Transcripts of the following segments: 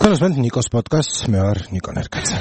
Transment Nikos podcast მე ვარ ნიკო ნერკაძე.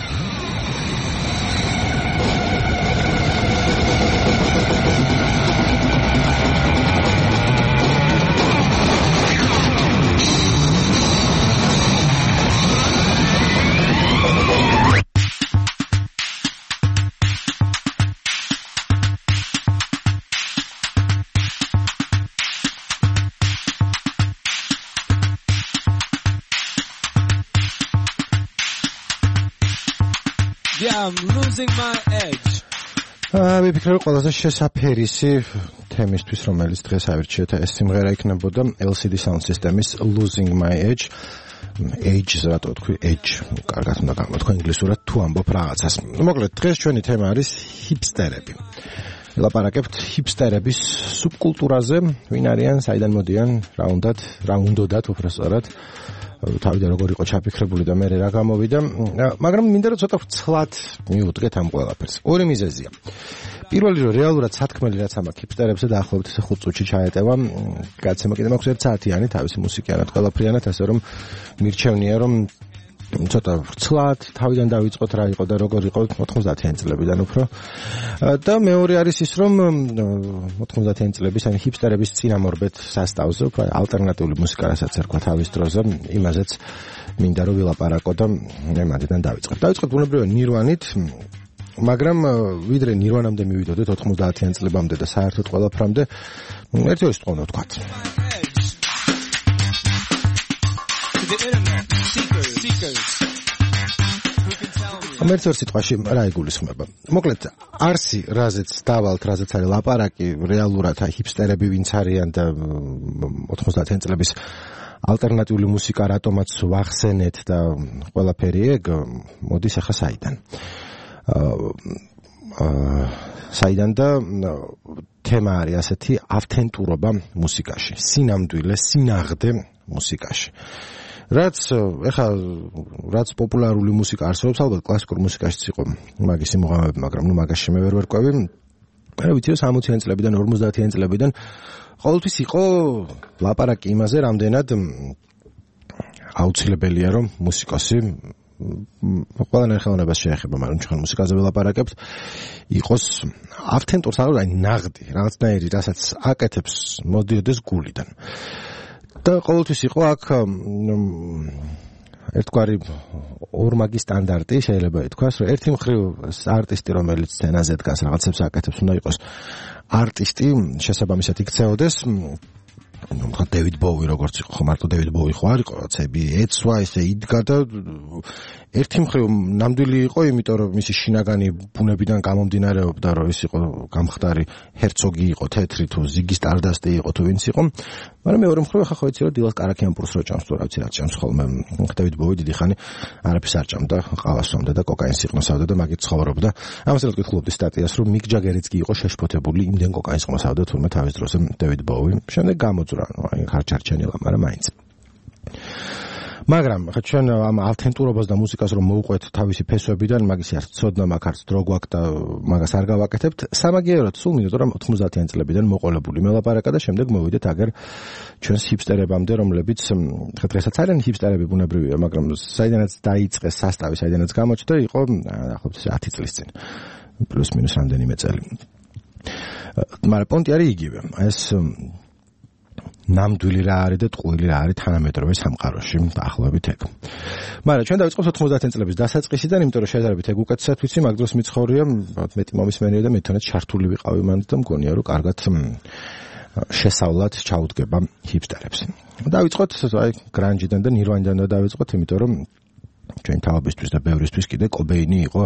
I'm losing my edge. ვიფიქრე ყველაზე შესაფერისი თემისთვის, რომელიც დღეს ავირჩიეთ, ეს სიმღერა იქნებოდა LCD Sound System-ის Losing My Edge. Edge, რატო თქვი Edge? კარგად უნდა გამოთქვა ინგლისურად თუ ამბობ რაღაცას. მოკლედ, დღეს ჩვენი თემა არის ჰიპსტერები. ვილაპარაკებთ ჰიპსტერების სუბკულტურაზე, ვინ არიან, საიდან მოდიან, რა უნდათ უბრალოდ თავიდან როგორ იყო ჩაფიქრებული და მე რა გამოვიდა, მაგრამ მინდა რომ ცოტა ცლად მივუდგეთ ამ ყველაფერს. ორი მიზეზია. პირველი რომ რეალურად სათქმელი რაც ამ ჰიპსტერებზე დაახლოებით 5 წუთში ჩაეტევა, კაცემ კიდე მაქვს 1 საათიანი თავისი მუსიკიანად ყველაფრიანად, ასე რომ მირჩევნია რომ ცოტა ცლად თავიდან დავიწყოთ რა იყო და როგორ იყო 90-იან წლებიდან უფრო. და მეორე არის ის რომ 90-იან წლების ან ჰიპსტერების წინამორბედ სასტავზე უფრო ალტერნატიული მუსიკა რასაც ერქვა თავის დროზე, იმაზეც მინდა რომ ვილაპარაკო და მე მანდიდან დავიწყებ. დავიწყებ ბუნებრივად ნირვანით, მაგრამ ვიდრე ნირვანამდე მივიდოდეთ 90-იან წლებამდე და საერთოდ ყველაფრამდე ერთი ორი სიტყვა ვთქვათ. ამერცორ სიტყვაში რა იგულისხმება. მოკლედ, არსი, რაზეც დავალთ, რაზეც არის ლაპარაკი, რეალურად ჰიპსტერები ვინც არიან და 90-იან წლების ალტერნატიული მუსიკა რატომაც ვახსენეთ და ყველაფერი ეგ, მოდის ახლა საიდან. საიდან და თემა არის ასეთი ავთენტურობა მუსიკაში, სინამდვილე, სინაღდე მუსიკაში. რაც პოპულარული მუსიკა არსებობს, ალბათ კლასიკურ მუსიკაშიც იყო მაგის სიმღერები, მაგრამ მაგაში მე ვერ ვერკვევი. მე ვიცი რომ 60-იან წლებიდან, 50-იან წლებიდან ყოველთვის იყო ლაპარაკი იმაზე, რამდენად აუცილებელია რომ მუსიკოსი ყველანაირ ხელოვნებას შეეხება, მაგრამ ჩვენ მუსიკაზე ვილაპარაკებთ, იყოს ავთენტურს, აი ნაღდი, რაღაცნაირი, რასაც აკეთებს, მოდიოდეს გულიდან. და ყოველთვის იყო აქ ერთგვარი ორმაგი სტანდარტი, შეიძლება ითქვას, რომ ერთი მხრივ არტისტი, რომელიც სცენაზე დგას, რაღაცებს აკეთებს, უნდა იყოს არტისტი, შესაბამისად იქცეოდეს, მხოლოდ დევიდ ბოუი როგორც იყო, ხო მარტო დევიდ ბოუი ხო არ იყო, რაცები ეცვა, ესე იდგა და ერთი მხრივ ნამდვილი იყო, იმიტომ რომ მისი შინაგანი ბუნებიდან გამომდინარეობდა, რომ ის იყო გამხდარი ჰერცოგი იყო, თეთრი თუ ზიგი სტარდასტი იყო თუ ვინც იყო, მაგრამ მეორე მხრივ ახლა ხო იცი რომ დილას კარაქიანპურს რო ჭამს თუ რა ვიცი რა ჭამს ხოლმე, დევიდ ბოუი დიდი ხანი არაფერს არ ჭამდა, ყავას ომდა და კოკაინს იყნოსავდა და მაგით ცხოვრობდა. ამასაც ვკითხულობდი სტატიას, რომ მიკ ჯაგერიც კი იყო შეშფოთებული, იმდენ კოკაინს ყნოსავდა თურმე თავის დროზე დევიდ ბოუი. შემდეგ გამოძვრა, აი ხარჩარჩენილა, მაგრამ მაინც. მაგრამ ხა ჩვენ ამ ავთენტურობას და მუსიკას რომ მოუყვეთ თავისი ფესვებიდან, მაგის არ ცოდნა მაქვს, არც დრო გვაქვს და მაგას არ გავაკეთებთ. სამაგიეროდ სულ მინდოდა რომ 90-იან წლებიდან მოყოლებული მელაპარაკა და შემდეგ მოვიდეთ აგერ ჩვენს ჰიპსტერებამდე, რომლებიც ხა დღესაც არიან ჰიპსტერები ბუნებრივია, მაგრამ საიდანაც დაიწყეს სასტავი, საიდანაც გამოჩნდა, იყო ახლობთ 10 წლის წინ. პლუს მინუს რამდენიმე წელი. მაგრამ პონტი არის იგივე. ეს ნამდვილი რა არის და ტყუილი რა არის თანამედროვე სამყაროში დაახლოებით ეგ. მაგრამ ჩვენ დავიწყოთ 90-იან წლების დასაწყისიდან, იმიტომ რომ შედარებით ეგ უკეთესად ვიცი, მაგ დროს მიცხოვრია, მეტი მომისმენია და მე თვითონაც ჩართული ვიყავი მანდ და მგონია რომ კარგად შესავლად ჩაუდგება ჰიპსტერებს. დავიწყოთ აი გრანჯიდან და ნირვანიდან და დავიწყოთ, იმიტომ რომ ჩვენ თავებისთვის და ბევრისთვის კიდე კობეინი იყო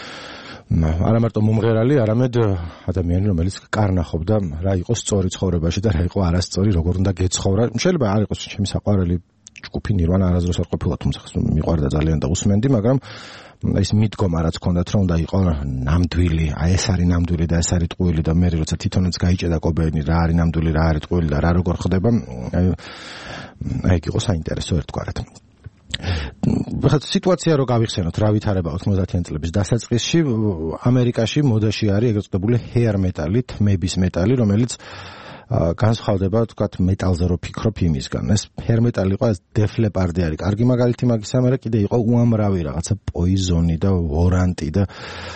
არა მარტო მომღერალი, არამედ ადამიანი, რომელიც კარნახობდა რა იყო სწორი ცხოვრებაში და რა იყო არასწორი, როგორ უნდა გეცხოვრა. შეიძლება არ იყოს ჩემი საყვარელი ჯგუფი ნირვანა არასდროს არ ყოფილა, თუმცა მიყვარდა ძალიან და უსმენდი, მაგრამ ის მიდგომა რაც ჰქონდათ, რომ უნდა იყო ნამდვილი, აი ეს არის ნამდვილი და ეს არის ტყუილი და მე როცა თვითონაც გაიჭედა კობეინი, რა არის ნამდვილი, რა არის ტყუილი და რა როგორ ხდება, აი იყო საინტერესო ერთგვარად. სიტუაცია რო გავიხსენოთ, რა ვითარება 90-იან წლების დასაწყისში, ამერიკაში მოდაში არის ეგრეთ წოდებული hair metal-ი, თმების მეტალი, რომელიც განსხვავდება თქვათ მეტალზე რო ფიქრობ იმისგან. ეს ჰერმეტალი იყო, ეს Def Leppard არის. კარგი მაგალითი მაგისა, მაგრამ კიდე იყო უამრავი რაღაცა Poison-ი და Warrant-ი და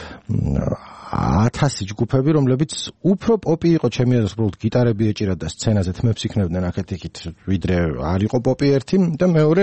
1000 ჯგუფები, რომლებიც უფრო პოპი იყო, ჩემი აზრით, უბრალოდ გიტარები ეჭირა და სცენაზე თმებს იქნებდნენ აქეთ-იქით, ვიდრე არ იყო პოპი ერთი და მეორე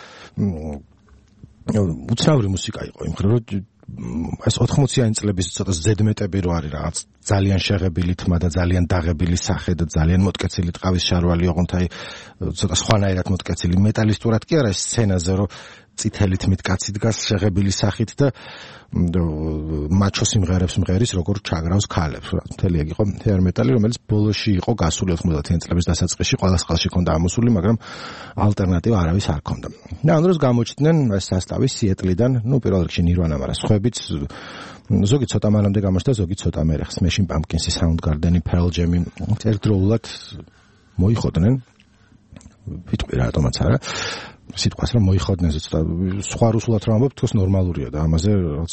უცნაური მუსიკა იყო, იმ ხრო ეს 80-იანი წლების ცოტა ზედმეტები რო არის რაღაც ძალიან შეღებილი თმა და ძალიან დაღებილი სახე და ძალიან მოტკეცილი ტყავის შარვალი, ოღონდ აი ცოტა სხვანაირად მოტკეცილი მეტალისტურად კი არა, სცენაზე რო წითელი თმით კაცი დგას შეღებილი სახით და მაჩო სიმღერებს მღერის როგორ ჩაგრავს ქალებს. მთელი ეგ იყო hair metal, რომელიც ბოლოში იყო გასული 90-იანი წლების დასაწყისში, ყველა სკალში ჰქონდა ამოსული, მაგრამ ალტერნატივა არავის არ ჰქონდა. და ამ დროს გამოჩნდნენ ეს სასტავი სიეტლიდან, პირველ რიგში Nirvana, მაგრამ სხვაებიც ზოგი ცოტა მანამდე გამოჩნდა, ზოგი ცოტა მერე, Smashing Pumpkins, Soundgarden, Pearl Jam ერთდროულად მოიხოდნენ. ვიტყვი რატომაც არა. სიტყვას რომ მოიხოდნენ ზუსტად სხვა რუსულად რომ ამბობ თქოს ნორმალურია და ამაზე რაც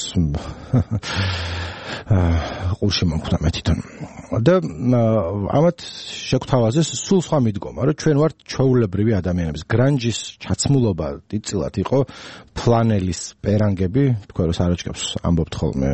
ყურში მომხდა მე თვითონ და ამათ შეგთავაზეს სულ სხვა მიდგომა რომ ჩვენ ვართ ჩვეულებრივი ადამიანების გრანჯის ჩაცმულობა დიდწილად იყო ფლანელის პერანგები თქვენ რომ საროჩკებს ამბობთ ხოლმე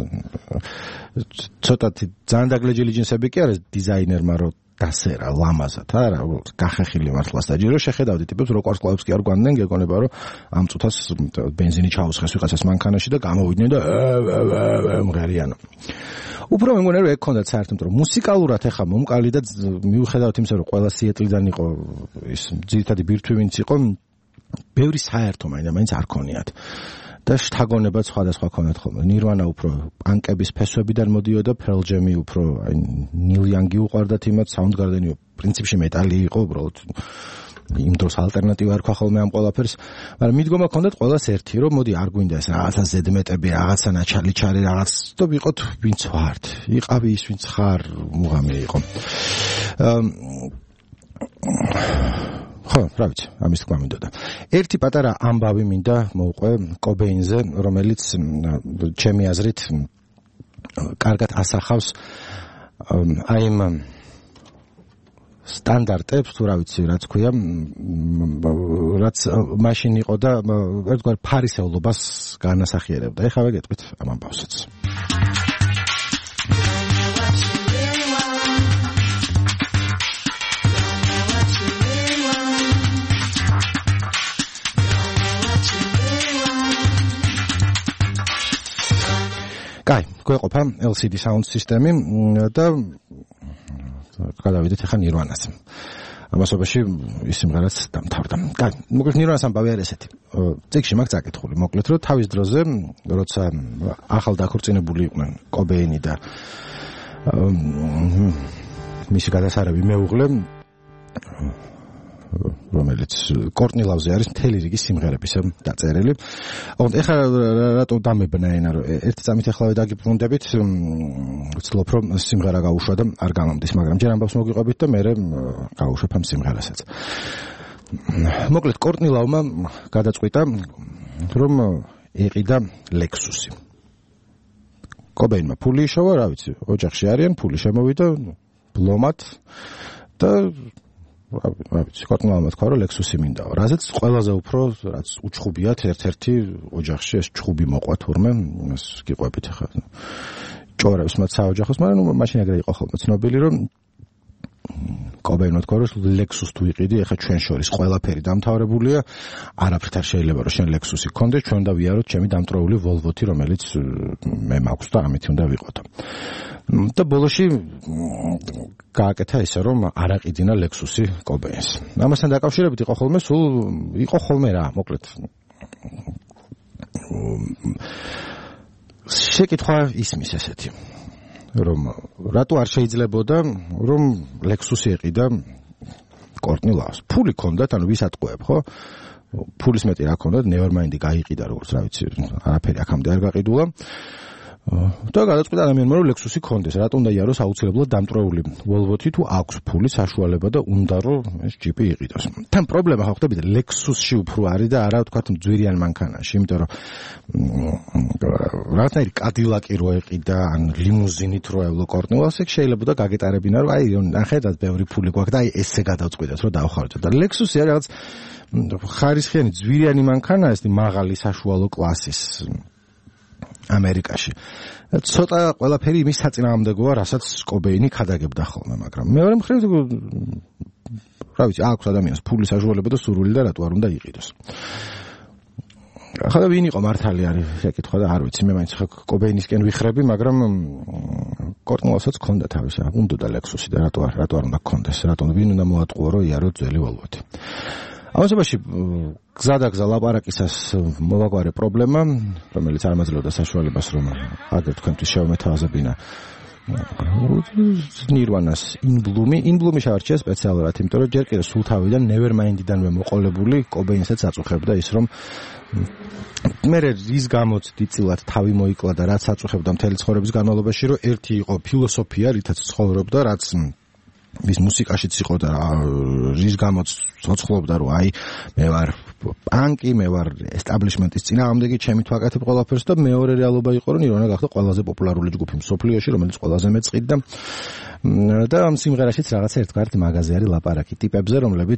ცოტათი ძალიან დაგლეჯილი ჯინსები კი არის დიზაინერმა რომ დასერა ლამაზად არა გახეხილი მართლა საჯირო შეხედავდი ტიპებს რო კვარცხლებს კი არ გვანდნენ გეკონება რომ ამ წუთას ბენზინი ჩაუსხეს ვიღაცას მანქანაში და გამოვიდნენ და მღერიანო უფრო მე მგონია რომ ეგ ქონდათ საერთოდ რომ მუსიკალურად ეხა მომყალი და მიუხედავად იმისა რომ ყველა სიეტლიდან იყო ის ძირითადი ბირთვი ვინც იყო ბევრი საერთო მაინც არ ქონიათ და შთაგონება სხვადასხვა ქონათ ხოლმე. Nirvana უფრო პანკების ფესვებიდან მოდიოდა, Pearl Jam უფრო აი Neil Young-ი უყვარდათ იმათ, Soundgarden-ი პრინციპში მეტალი იყო, უბრალოდ იმ დროს ალტერნატივა არ ქვა ხოლმე ამ ყველაფერს, მაგრამ მიდგომა ქონდათ ყველას ერთი, რომ მოდი არ გვინდა ეს რაღაცა ზედმეტები, რაღაცა ნაჩალი-ჩარი, რაღაც და ვიყოთ ვინც ვართ. იყავი ის ვინც ხარ, მუღამი იყო. ხო, რა ვიცი, ამის თქმა მინდოდა. ერთი პატარა ამბავი მინდა მოვყვე კობეინზე, რომელიც ჩემი აზრით კარგად ასახავს აი იმ სტანდარტებს, თუ რა ვიცი, რაც ქვია, რაც მაშინ იყო და ერთგვარ ფარისევლობას განასახიერებდა. ეხლა ვეგეტყვით ამ ამბავსაც. კაი, გვეყოფა LCD Sound System-ი და გადავიდეთ ახლა Nirvana-ს. ამასობაში ის სიმღერაც დამთავრდა. კაი, მოკლედ Nirvana-ს ამბავი არის ესეთი. წიგნში მაქვს წაკითხული, მოკლედ რომ თავის დროზე, როცა ახალ დაქორწინებული იყვნენ კობეინი და მისი გადასარევი მეუღლე რომელიც კორტნი ლავზე არის მთელი რიგი სიმღერების დაწერილი. ოღონდ ეხლა რატო დამებნაენა რომ ერთი წამით ახლავე დაგიბრუნდებით, ვცდილობ რომ სიმღერა გავუშვა და არ გამომდის, მაგრამ ჯერ ამბავს მოგიყვებით და მე გავუშვებ ამ სიმღერასაც. მოკლედ კორტნი ლავმა გადაწყვიტა რომ ეყიდა ლექსუსი. კობეინმა ფული იშოვა, რა ვიცი, ოჯახში არიან, ფული შემოვიდა ბლომად და რა ვიცი, კორტნი თქვა რომ ლექსუსი მინდაო. რაზეც ყველაზე უფრო რაც უჩხუბიათ ერთ-ერთი ოჯახში ეს ჩხუბი მოყვა თურმე, ეს გიყვებით ახლა. ჭორებს მათ საოჯახოს, მაგრამ მაშინ ეგრე იყო ხოლმე ცნობილი რომ კობეინმა თქვა რომ ლექსუს თუ იყიდი, ახლა ჩვენ შორის ყველაფერი დამთავრებულია, არაფრით არ შეიძლება რომ შენ ლექსუსი გქონდეს, ჩვენ უნდა ვიაროთ ჩემი დამტროული ვოლვოთი, რომელიც მე მაქვს და ამით უნდა ვიყოდო. და ბოლოში გააკეთა ისე რომ არ აყიდინა ლექსუსი კობეინს. ამასთან დაკავშირებით იყო ხოლმე რა, მოკლედ. შეკითხვა ისმის ესეთი. რომ რატო არ შეიძლებოდა რომ ლექსუსი ეყიდა კორტნი ლავს. ფული ქონდათ, ანუ ვის ატყუებ, ხო? ფულის მეტი რა ქონდათ, Nevermind-ი გაიყიდა როგორც რა ვიცი, არაფერი აქამდე არ გაყიდულა. და გადაწყვიტა ადამიანმა რომ Lexus-ი კონდეს, რატომ უნდა იაროს აუცილებლად დამტვრეული Volvo-თი თუ აქვს ფული საშუალება და უნდა რომ ეს ჯიპი იყიდოს. თან პრობლემა ხო ხდებით Lexus-ში უფრო არის და არა თქვათ ძვირიან მანქანაში, იმიტომ რომ რაღაცნაირი Cadillac-ი რო ეყიდა, ან ლიმუზინით რო ევლო კორტნეულს, ეგ შეიძლება და გაგეტარებინა რომ აი ნახედათ ბევრი ფული გვაქვს და აი ესე გადავწყვიტეთ რომ დავხარჯოთ. და Lexus-ი არის რაღაც ხარისხიანი ძვირიანი მანქანა, ეს მაღალი საშუალო კლასის ამერიკაში. ცოტა ყველაფერი იმის საწინააღმდეგოა, რასაც კობეინი ქადაგებდა ხოლმე, მაგრამ მეორე მხრივ რა ვიცი, აქვს ადამიანს ფულის საშუალება და სურვილი და რატო არ უნდა იყიდოს. ახლა ვინ იყო მართალი არის შეკითხვა და არ ვიცი, მე მაინც კობეინისკენ ვიხრები, მაგრამ კორტნელსაც ჰქონდა თავისი, უნდა და Lexus-ი და რატო არ უნდა ჰქონდეს, რატომ ვინ უნდა მოატყუო რომ იარო ძველი Volvo-თი. ამასობაში გზადაგზა ლაპარაკისას მოვაგვარე პრობლემა, რომელიც არ მაძლევდა საშუალებას, რომ აგერ თქვენთვის შევმეთავაზებინა Nirvana-ს In-Bloom-ი შევარჩია სპეციალურად, იმიტომ რომ ჯერ კიდევ სულ თავიდან Nevermind-დანვე მოყოლებული კობეინსაც აწუხებდა ის, რომ მე რის გამოც დიწილად თავი მოიკლა და რაც აწუხებდა მთელი ცხოვრების განმავლობაში, რომ ერთი იყო ფილოსოფია, რითაც ცხოვრობდა, რაც ვის მუსიკაშიც იყო და რის გამოც ცოცხლობდა რომ აი მე ვარ პანკი, მე ვარ establishment-ის წინააღმდეგი, ჩემი თვაკეთებ ყველაფერს და მეორე რეალობა იყო რომ Nirvana გახდა ყველაზე პოპულარული ჯგუფი მსოფლიოში, რომელიც ყველაზე მეწყიდა და ამ სიმღერაშიც რაღაცა ერთგვარად მაღაზი არის ლაპარაკი ტიპებზე, რომლებიც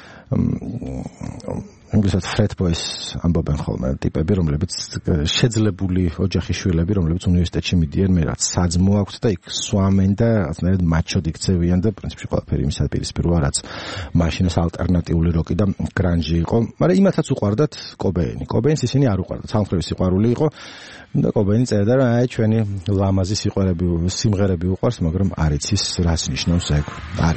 ინგლისურად frat boys ამბობენ ხოლმე ტიპები, რომლებიც შეძლებული ოჯახის შვილები, რომლებიც უნივერსიტეტში მიდიან, მე რაც საძმო აქვთ და იქ სვამენ და რაღაცნაირად მაჩოდ იქცევიან და პრინციპში ყველაფერი იმის დაპირისპიროა, რაც მაშინას ალტერნატიული როკი და გრანჟი იყო, მაგრამ იმათაც უყვარდათ კობეინს ისინი არ უყვარდათ, სამხრივი სიყვარული იყო და კობეინი წერდა რომ აი ჩვენი ლამაზი სიმღერები უყვარს, მაგრამ არ იცის რას ნიშნავს ეგ.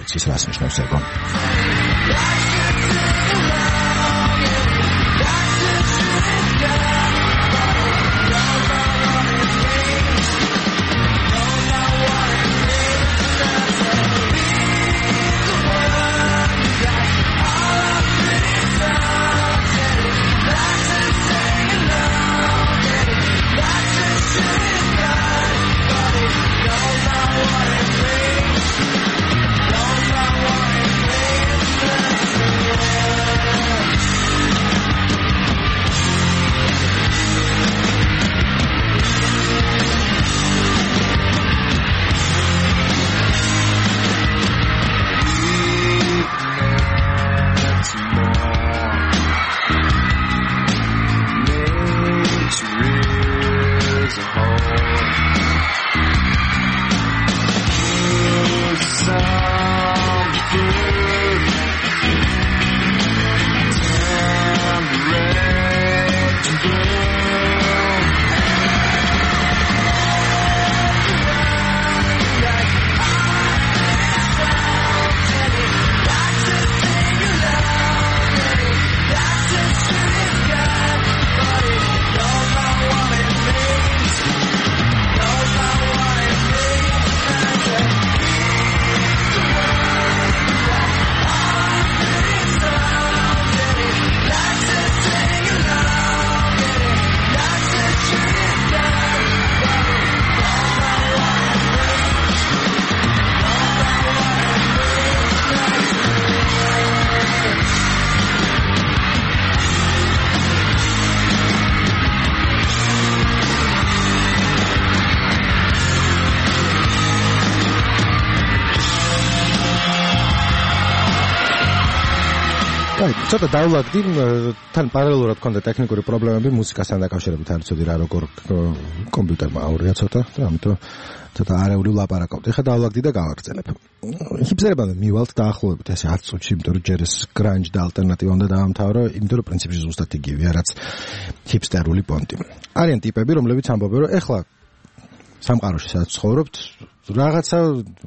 ცოტა დავლაგდი, თან პარალელურად მქონდა ტექნიკური პრობლემები მუსიკასთან დაკავშირებით, არ ვიცოდი რა როგორ კომპიუტერმა აურია ცოტა და ამიტომ ცოტა არაეული ლაპარაკობდი. ხა დავლაგდი და გავაგრძელებ. ჰიპსტერებამდე მივალთ დაახლოებით ესე 10 წუთში, იმიტომ რომ ჯერ ეს grunge და ალტერნატივა უნდა დაამთავრო, იმიტომ რომ პრინციპში ზუსტად იგივეა, რაც ჰიპსტერული პონტი. არიან ტიპები, რომლებიც ამბობენ, რომ ეხლა სამყაროში სადაც ცხოვრობთ, რაღაცა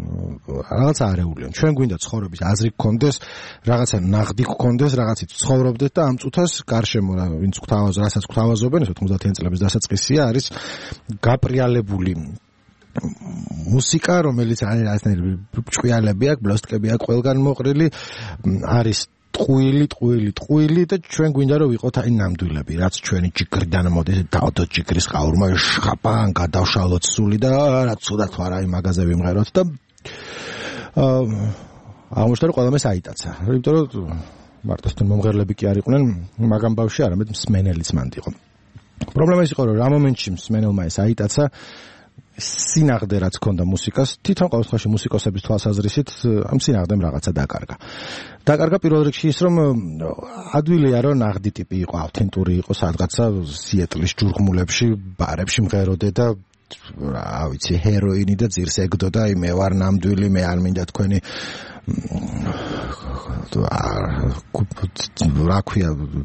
არეულია. ჩვენ გვინდა ცხოვრების აზრი გქონდეს, რაღაცა ნაღდი გქონდეს, რაღაცით ცხოვრობდეთ და ამ წუთას გარშემო ვინც რასაც გვთავაზობენ, 90-იან წლების დასაწყისია, არის გაპრიალებული მუსიკა, რომელიც არის რაღაცნაირი ჭკვიალები აქვს, ბლოსტკები აქვს ყველგან მოყრილი, არის ტყუილი და ჩვენ გვინდა რომ ვიყოთ აი ნამდვილები, რაც ჩვენი ჭიქრიდან მოდის, დავდოთ ჭიქრის ყაურმა, შხაპან, გადავშალოთ სული და რაც ცუდად ვარ აი მაგაზე ვიმღეროთ და აღმოჩნდა რომ ყველამ ეს აიტაცა. იმიტომ რომ მარტოსთან მომღერლები კი არ იყვნენ, მაგამ ბავშვი არამედ მსმენელიც მანდ იყო. პრობლემა ის იყო რომ რა მომენტში მსმენელმა ეს აიტაცა სინაღდე რაც ქონდა მუსიკას, თვითონ ყოველ შემთხვევაში მუსიკოსების თვალსაზრისით ამ სინაღდემ რაღაცა დაკარგა. დაკარგა პირველ რიგში ის, რომ ადვილია რომ ნაღდი ტიპი იყო, ავთენტური იყო, სადღაცა სიეტლის ჯურღმულებში, ბარებში მღეროდე და რა ვიცი, ჰეროინი და ძირს ეგდო და აი მე ვარ ნამდვილი, მე არ მინდა თქვენი რა ქვია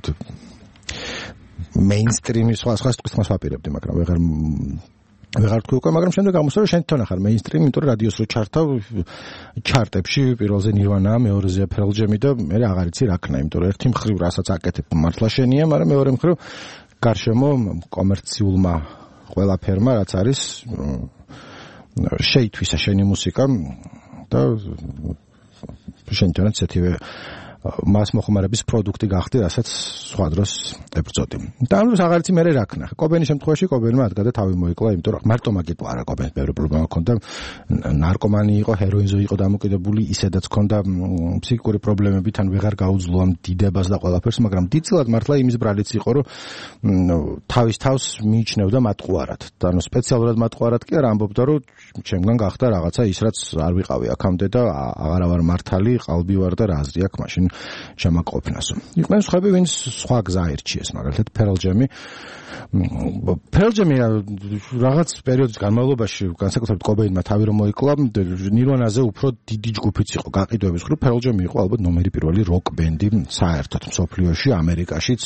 მეინსტრიმი სხვა თქმას ვაპირებდი, მაგრამ ვეღარ თქვი უკვე, მაგრამ შემდეგ აღმოსა რომ შენ თვითონ ახარ მეინსტრიმი, იმიტომ რომ რადიოს რო ჩართავ ჩარტებში პირველზე ნირვანაა, მეორეზე Pearl Jam-ი და მე აღარ იცი რა ქნა, იმიტომ რომ ერთი მხრივ რასაც აკეთებ მართლა შენია, მაგრამ მეორე მხრივ გარშემო კომერციულმა ყველაფერმა რაც არის შეითვისა შენი მუსიკა და შენ თვითონაც ესეთივე მას მოხმარების პროდუქტი გახდი, რასაც სხვა დროს ებრძოდი. და ამ დროს აღარც მე რა ქნა. კობენის შემთხვევაში კობენმა ადგა და თავი მოიკლა, იმიტომ რომ მარტო მაგით არა კობენს ბევრი პრობლემა ჰქონდა. ნარკომანი იყო, ჰეროინზე იყო დამოკიდებული, ისედაც ჰქონდა ფსიქიკური პრობლემები, თან ვეღარ გაუძლო ამ დიდებას და ყველაფერს, მაგრამ დიდწილად მართლა იმის ბრალიც იყო, რომ თავის თავს მიიჩნევდა მატყუარად. და ანუ სპეციალურად მატყუარად კი არ ამბობდა, რომ ჩემგან გახდა რაღაცა ის, რაც არ ვიყავი აქამდე და აღარა ვარ მართალი, qalbi ვარ და რა აზრი აქვს მაშინ შემაყოფნასო. იყვნენ სხვები, ვინც სხვა გზა აირჩიეს, მაგალითად Pearl Jam-ი. Pearl Jam-ი რაღაც პერიოდის განმავლობაში, განსაკუთრებით კობეინმა თავი რომ მოიკლა, ნირვანაზე უფრო დიდი ჯგუფიც იყო გაყიდვების მხრივ. Pearl Jam-ი იყო ალბათ ნომერი პირველი როკ ბენდი საერთოდ მსოფლიოში, ამერიკაშიც.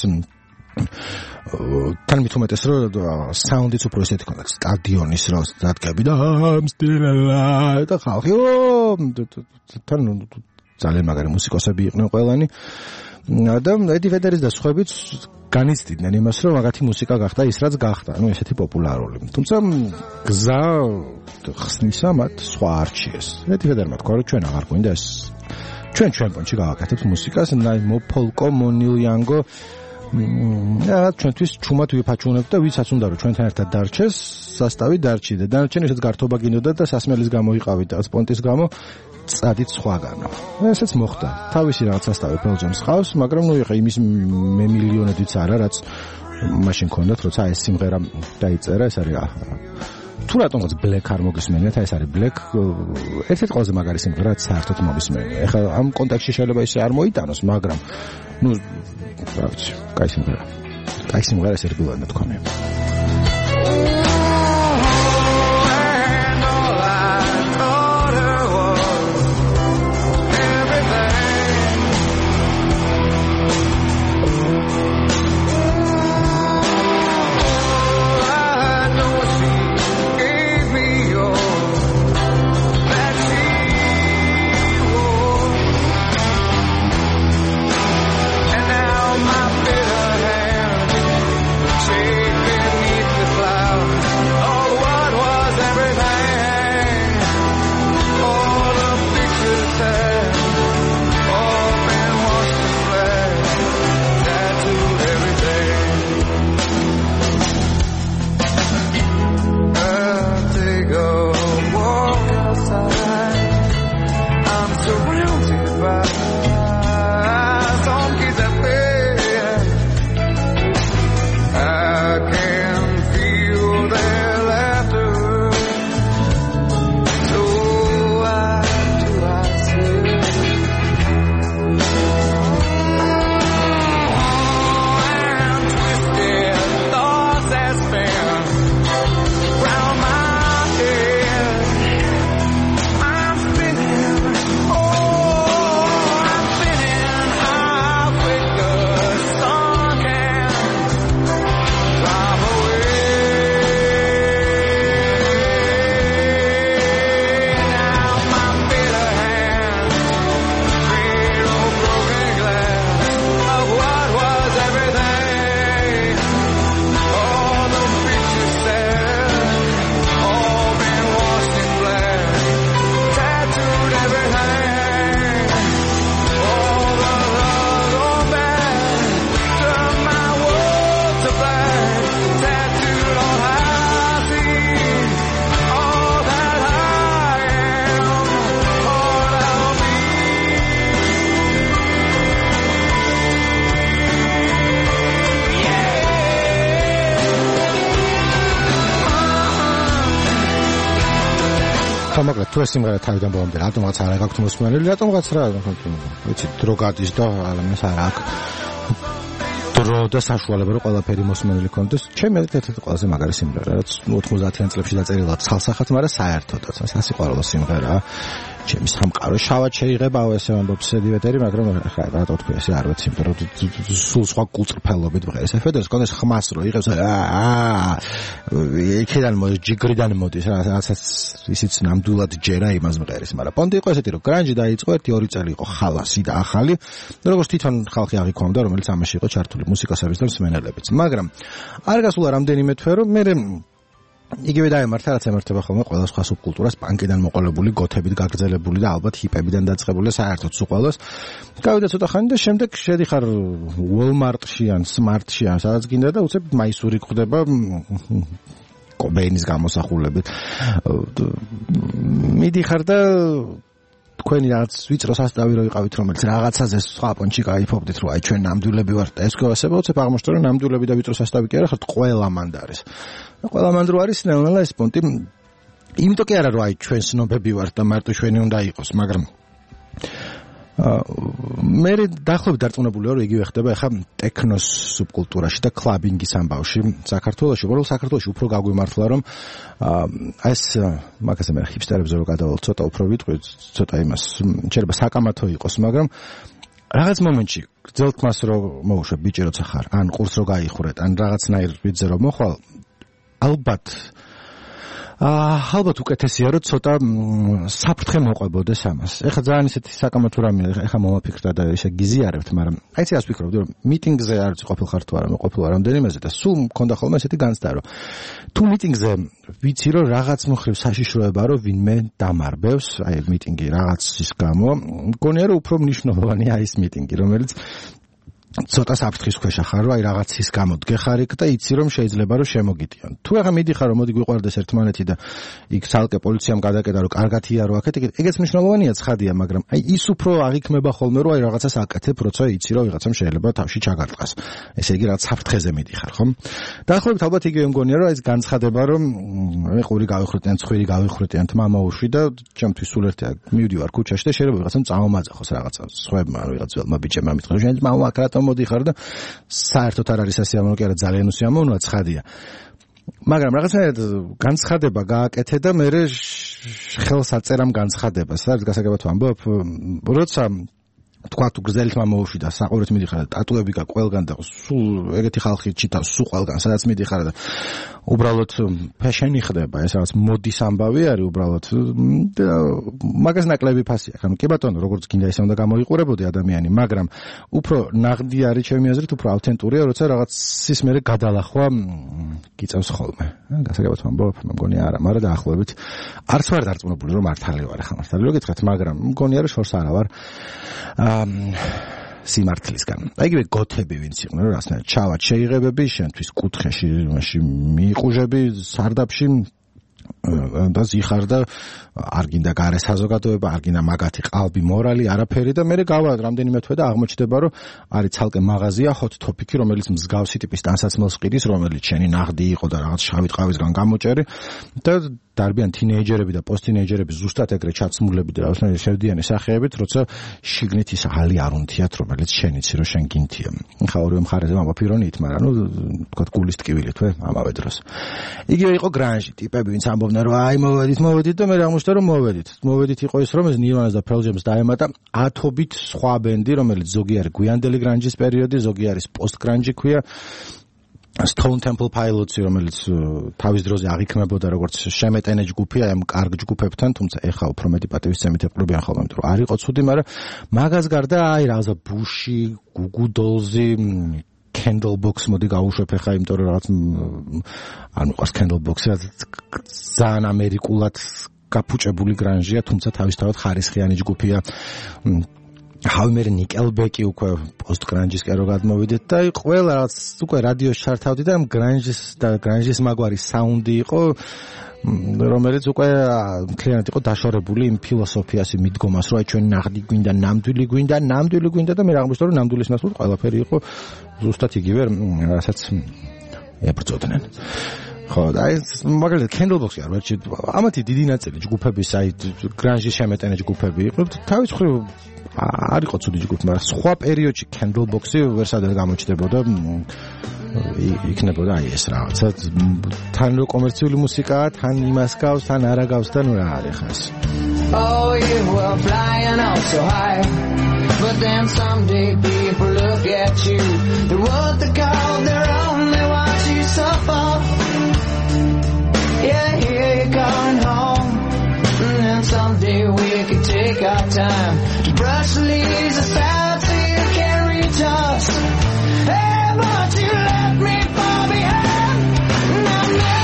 თან მით უმეტეს რომ საუნდიც უფრო ესეთი ქონდა, სტადიონის რო დადგები და I'm still alive და ხალხი თან ძალიან მაგარი მუსიკოსები იყვნენ ყველანი და ედი ვედერის და სხვაებიც განიცდიდნენ იმას, რომ მაგათი მუსიკა გახდა ის, რაც გახდა, ну ესეთი პოპულარული. თუმცა გზა ხსნისა მათ სხვა არჩიეს. ედი ვედერმა თქვა, რომ ჩვენ აღარ გვინდა ეს ჩვენ პონჩი გავაკეთებთ მუსიკას, მოფოლკო, მონილ იანგო რა ჩვენთვის ჩუმად ვიფაჩუნებთ და ვისაც უნდა რომ ჩვენთან ერთად დარჩეს, სასტავი დარჩიდა. დანარჩენი ვისაც გართობა გინდოდა და სასმელის გამო იყავით და სპონტის გამო წადით სხვაგანო. ესეც მოხდა. თავისი რაღაც სასტავი Pearl Jam-ს ყავს, მაგრამ ნუ ეხა იმის მე მილიონებიც არა, რაც მაშინ ქონდათ, როცა ეს სიმღერა დაიწერა, ეს არის თუ რატომაც Black არ მოგისმენიათ, ეს არის Black, ერთ-ერთი ყველაზე მაგარი სიმღერა, რაც საერთოდ მოგისმენია. ეხა ამ კონტექსტში შეიძლება ისე არ მოიტანოს, მაგრამ ნუ რა ვიცი, კაი სიმღერა. კაი სიმღერა ეს ერთგვარად თქვამია. Shade beneath the clouds. მაგრამ თუ ეს სიმღერა თავიდან ბოლომდე რატომღაც არ აქვს მოსმენელი, რატომღაც რა ვიცი დრო გადის და ალამეს არ აქვს დრო და საშუალება რომ ყველაფერი მოსმენელი კონდეს. ჩემი ერთ-ერთი ყველაზე მაგარი სიმღერა, რაც 90-იან წლებში დაწერილა ცალსახად, მაგრამ საერთოდაც სასიყვარულო სიმღერაა. ჩემი სამყარო შავად შეიღებაო ესე ამბობს ედივეტერი, მაგრამ რატო თქვი ესე არ ვიცი, იმიტომ რომ სულ სხვა კულტურფელობით ვღეს. ეფედერს კონდეს ხმას რო იღებს იქიდან ჯიგრიდან მოდის, რასაც ისიც ნამდვილად ჯერა იმას მღერის, მაგრამ პონტი იყო ესეთი რომ გრანჟი დაიწყო 1-2 წელი იყო ხალასი და ახალი, როგორც თვითონ ხალხი აღიქვამდა, რომელიც ამაში იყო ჩართული მუსიკოსების და მსმენელებიც. მაგრამ არ გასულა რამდენიმე თვე რომ მე იგივე დაემართა, რაც ემართება ხოლმე ყველა სხვა სუბკულტურას, პანკიდან მოყოლებული, გოთებით გაგრძელებული და ალბათ ჰიპებიდან დაწყებული საერთოდ სულ ყველას. გავიდა ცოტა ხანი და შემდეგ შედიხარ Walmart-ში ან Smart-ში ან სადაც გინდა და უცებ მაისური გვხდება კობეინის გამოსახულებით. მიდიხარ და თქვენი რაღაც ვიწრო სასტავი რო იყავით, რომელიც რაღაცაზე სხვა პონჩი გაიფობდით, რომ აი ჩვენ ნამდვილები ვართ და ეს გვასება უცებ აღმოჩნდა, რომ ნამდვილები და ვიწრო სასტავი კი არა, ხართ ყველა მანდ არის. ყველა მანდ რო არის ნელა ეს პონტი. იმიტომ კი არა, რომ აი ჩვენ სნობები ვართ და მარტო ჩვენი უნდა იყოს, მაგრამ მე დაახლოებით დარწმუნებული ვარ, რომ იგივე ხდება ახლა ტექნოს სუბკულტურაში და კლაბინგის ამბავში საქართველოში, უბრალოდ საქართველოში უფრო გაგვიმართლა, რომ ეს მაგაზე მე ჰიპსტერებზე რო გადავალ, ცოტა უფრო ვიტყვი, ცოტა იმას შეიძლება საკამათო იყოს, მაგრამ რაღაც მომენტში გძელთ მას რომ მოუშვებ ბიჭი როცა ხარ, ან ყურს რო გაიხურეთ, ან რაღაცნაირ ვიძე რომ მოხვალ, ალბათ უკეთესია რომ ცოტა საფრთხე მოყვებოდეს ამას. ეხლა ძალიან ისეთი საკამათო რამეა, ეხლა მომაფიქრდა და ესე გიზიარებთ, მაგრამ აი ეს ვფიქრობდი რომ მიტინგზე არ ვიცი ყოფილ ხარ თუ არა, ყოფილ რამდენიმეზე და სულ მქონდა ხოლმე ესეთი განცდა რომ თუ მიტინგზე ვიცი რომ რაღაც მხრივ საშიშროება რომ ვინმე დამარბევს, აი მიტინგი რაღაცის გამო, მგონია რომ უფრო მნიშვნელოვანია ის მიტინგი, რომელიც ცოტა საფრთხის ქვეშ ხარ, რომ აი რაღაცის გამო დგეხარ იქ და იცი რომ შეიძლება რომ შემოგიტიან. თუ ახლა მიდიხარ რომ მოდი გვიყვარდეს ერთმანეთი და იქ ცალკე პოლიციამ გადაკეტა რომ კარგად იარო აქეთ, ეგეც მნიშვნელოვანია ცხადია, მაგრამ აი ის უფრო აღიქმება ხოლმე რომ აი რაღაცას აკეთებ, როცა იცი რომ ვიღაცამ შეიძლება თავში ჩაგარტყას. ესე იგი რაღაც საფრთხეზე მიდიხარ, ხო? დაახლოებით ალბათ იგივე მგონია რომ აი ეს განცხადება რომ მე ყური გავიხვრეტიან, ცხვირი გავიხვრეტიან, თმა მოუშვი და ჩემთვის სულ ერთია მივდივარ ქუჩაში და შეიძლება ვიღაცამ წამომაძახოს რაღაცა სხვებმა ვიღაც ველმა ბიჭებმა მითხრა შენ მამა აკრატო მოდიხარ და საერთოდ არ არის ასიამოვნო კი არა ძალიან უსიამოვნოა ცხადია. მაგრამ რაღაცნაირად განცხადება გააკეთე და მე ხელს აწერამ განცხადებას. რა გასაგებად ვამბობ, როცა თქვა თუ გრძელით მოუშვი და საყურეთ მიდიხარ და ტატუები გა ყველგან და სულ ეგეთი ხალხი ჩიტავს სულ ყველგან სადაც მიდიხარ და უბრალოდ ფეშენი ხდება, ეს რაღაც მოდის ამბავი არის უბრალოდ და მაგას ნაკლები ფასი აქვს. ანუ კი ბატონო, როგორც გინდა ისე უნდა გამოიყურებოდი ადამიანი, მაგრამ უფრო ნაღდი არის ჩემი აზრით, უფრო ავთენტურია, როცა რაღაცის მერე გადალახვა გიწევს ხოლმე. გასაგებად ვამბობ, მე მგონია არა, მაგრამ დაახლოებით არც ვარ დარწმუნებული რომ მართალი ვარ, ახლა მართალი რო გითხრათ, მაგრამ მგონია რომ შორს არა ვარ სიმართლისგან. აი იგივე გოთები ვინც იყვნენ, რომ რაღაცნაირად ჩავად შეიღებები, შენთვის კუთხეში იმაში მიიყუჟები, სარდაფში და ზიხარ და არ გინდა გარე საზოგადოება, არ გინდა მაგათი ყალბი, მორალი, არაფერი და მე გავა რამდენიმე თვე და აღმოჩნდება, რომ არის ცალკე მაღაზია hot topic-ი, რომელიც მსგავსი ტიპის ტანსაცმელს ყიდის, რომელიც შენი ნაღდი იყო და რაღაც შავი ტყავისგან გამოჭერი და დარბიან თინეიჯერები და პოსტინეიჯერები ზუსტად ეგრე ჩაცმულები და რაღაცნაირი შევდიანი სახეებით, როცა შიგნით ის ალი არ უნთიათ, რომელიც შენ იცი რომ შენ გინთია. ხა ორივე მხარეზე ამბობ ირონიით, მაგრამ ნუ თქვა გულის ტკივილით ამავე დროს. იგივე იყო გრანჟი ტიპები, ვინც ამბობდნენ რომ აი მოვედით და მე აღმოჩნდა რომ მოვედით იყო ის რომ ეს Nirvana და Pearl Jam-ს დაემატა ათობით სხვა ბენდი, რომელიც ზოგი არის გვიანდელი გრანჟის პერიოდი, ზოგი არის post grunge ქვია. Stone Temple Pilots, რომელიც თავის დროზე აღიქმებოდა როგორც შემეტენე ჯგუფი ამ კარგ ჯგუფებთან, თუმცა ეხა უფრო მეტი პატივისცემით ეპყრობიან ხოლმე, რომ არ იყო ცუდი, მაგრამ მაგას გარდა აი რაღაცა ბუში, Goo Goo Dolls-ი, Candlebox მოდი გავუშვებ ეხა, იმიტომ რომ რაღაც არ მიყვარს Candlebox-ი, ძალიან ამერიკულად გაფუჭებული გრანჟია, თუმცა თავისთავად ხარისხიანი ჯგუფია. However, Nickelback-ი უკვე post-grunge-ისკენ რო გადმოვიდეთ და ყველა რაღაც უკვე რადიოში ჩართავდი და grunge-ის მაგვარი საუნდი იყო, რომელიც უკვე მთლიანად იყო დაშორებული იმ ფილოსოფიას, იმ მიდგომას, რომ აი ჩვენ ნაღდი გვინდა, ნამდვილი გვინდა და მე აღმოჩნდა, რომ ნამდვილის ნაცვლად ყველაფერი იყო ზუსტად იგივე, რასაც ებრძოდნენ. ხო, აი მაგალითად Candlebox-ი არ ვერჩი, ამათი დიდი ნაწილი ჯგუფების, აი გრანჟის შემეტანე ჯგუფები იყო, თავის მხრივ არ იყო ცუდი ჯგუფი, მაგრამ სხვა პერიოდში Candlebox-ი ვერსადად გამოჩნდებოდა, იქნებოდა აი ეს რაღაცა, თან რო კომერციული მუსიკაა, თან იმას გავს, თან არა გავს და ნუ რა არის ხას. Oh, you were flying out so high, but then someday people look at you, they're what they call their own, they watch you suffer. Yeah, here you're going home, and then someday we could take our time to brush the leaves aside so you can reach us. Hey, but you left me far behind, and I know,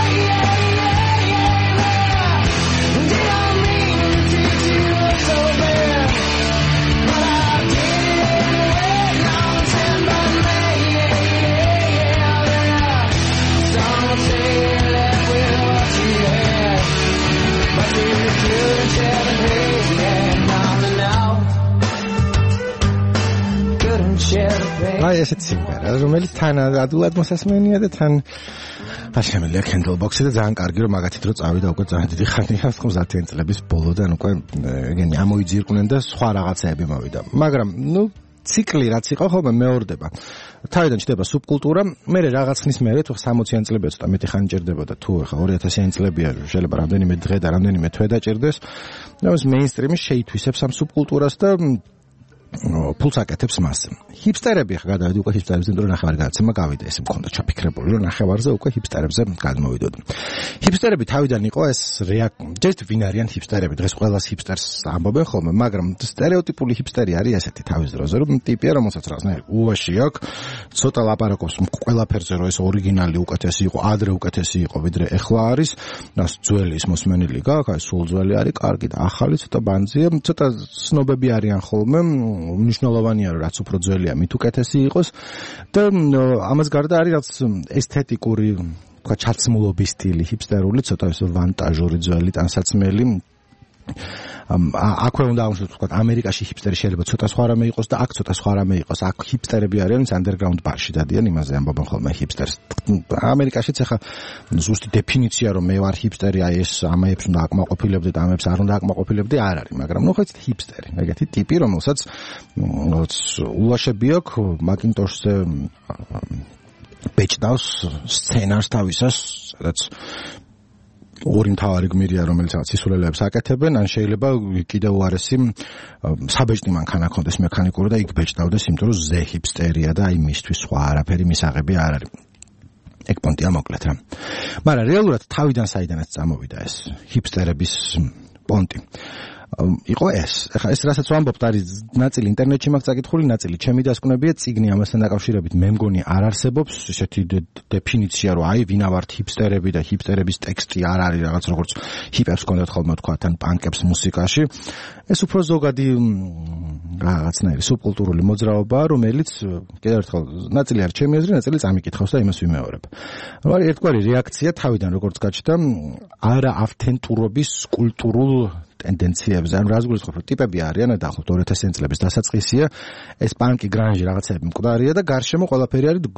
didn't mean to treat you so bad, but I did it anyway, now stand by me, some would say you left with what you had, but you couldn't share the pain, now, couldn't share the pain. აი ესეთ სიმღერა, რომელიც თან ადულად მოსასმენია და თან აშემელია Candlebox-ი და ძალიან კარგი რომ მაგათით რო წავიდა უკვე ძალიან დიდი ხანია 90-იან წლების ბოლოდან უკვე ეგენი ამოიძირკნენ და სხვა რაღაცეები მოვიდა. მაგრამ ნუ ციკლი რაც იყო ხოლმე მეორდება. თავიდან ჩდება სუბკულტურა, მე რაღაც ხნის მერე თუ 60-იან წლებია ცოტა მეტი ხანი ჭირდებოდა თუ ხა 2000-იან წლებია შეიძლება რამდენიმე დღე და რამდენიმე თვე დაჭირდეს. და ეს მეინსტრიმი შეითვისებს ამ სუბკულტურას და ფულს აკეთებს მას. ჰიპსტერები ხა გადავიდი უკვე ჰიპსტერებზე, იმიტომ რომ ნახევარი გადაცემა გავიდა, ესე მქონდა ჩაფიქრებული, რომ ნახევარზე უკვე ჰიპსტერებზე გადმოვიდოდი. ჰიპსტერები თავიდან იყო ეს ჯერ ვინ არიან ჰიპსტერები? დღეს ყველას ჰიპსტერს ამბობენ ხოლმე, მაგრამ სტერეოტიპული ჰიპსტერი არის ესეთი თავის დროზე, რომ ტიპია, რომელსაც რაღაცნაირ უაში აქვს, ცოტა ლაპარაკობს ყველაფერზე, რომ ეს ორიგინალი უკეთესი იყო, ადრე უკეთესი იყო, ვიდრე ეხლა არის, ნას ძველი ის მოსმენილი გაქვს, აი სულ ძველი არის, კარგი და ახალი ცოტა ბანძია, ცოტა სნობები არიან ხოლმე, მნიშვნელოვანია რომ რაც უფრო ძველია მით უკეთესი იყოს და ამას გარდა არის რაც ესთეტიკური თქვა ჩაცმულობის სტილი ჰიპსტერული ცოტა ეს ვანტაჟური ძველი ტანსაცმელი აქვე უნდა აღნიშნოთ თქვა ამერიკაში ჰიპსტერი შეიძლება ცოტა სხვა რამე იყოს და აქ ცოტა სხვა რამე იყოს აქ ჰიპსტერები არიან ის underground ბარში დადიან იმაზე ამბობენ ხოლმე ჰიპსტერს ამერიკაშიც ახლა ზუსტი დეფინიცია რომ მე ვარ ჰიპსტერი აი ეს ამაებს უნდა აკმაყოფილებდე და ამებს არ უნდა აკმაყოფილებდე არ არის მაგრამ ნუ ხეთ ჰიპსტერი ეგეთი ტიპი რომელსაც ულაშები აქვს მაკინტოშზე ბეჭდავს სცენარს თავისას სადაც ორი მთავარი გმირია რომელიც სისულელეებს აკეთებენ ან შეიძლება კიდევ უარესი საბეჭდი მანქანა ქონდეს მექანიკური და იქ ბეჭდავდეს იმიტომ რომ ზე ჰიპსტერია და აი მისთვის სხვა არაფერი მისაღები არ არის ეგ პონტია მოკლედ რა მაგრამ რეალურად თავიდან საიდანაც წამოვიდა ეს ჰიპსტერების პონტი იყო ეს. ეხლა ეს რასაც ვამბობთ არის ნაწილი ინტერნეტში მაქვს წაკითხული, ნაწილი ჩემი დასკვნებია, წიგნი ამასთან დაკავშირებით მე მგონი არ არსებობს ესეთი დეფინიცია, რომ აი ვინა ვართ ჰიპსტერები და ჰიპსტერების ტექსტი არ არის რაღაც როგორც ჰიპებს კონდათ ხოლმე თქვა თან პანკებს მუსიკაში. ეს უფრო ზოგადი რაღაცნაირი სუბკულტურული მოძრაობაა, რომელიც კიდევ ერთხელ ნაწილი არის ჩემი აზრი, ნაწილი წამიკითხავს და იმას ვიმეორებ. არის ერთგვარი რეაქცია თავიდან როგორც გაჩნდა არა ავთენტურობის კულტურულ ტენდენციებზე, ან რას გულისხმობ, ტიპები არიან და ახლობთ 2000-იან წლების დასაწყისია, ეს პანკი, გრანჟი რაღაცები მკვდარია და გარშემო ყველაფერი არის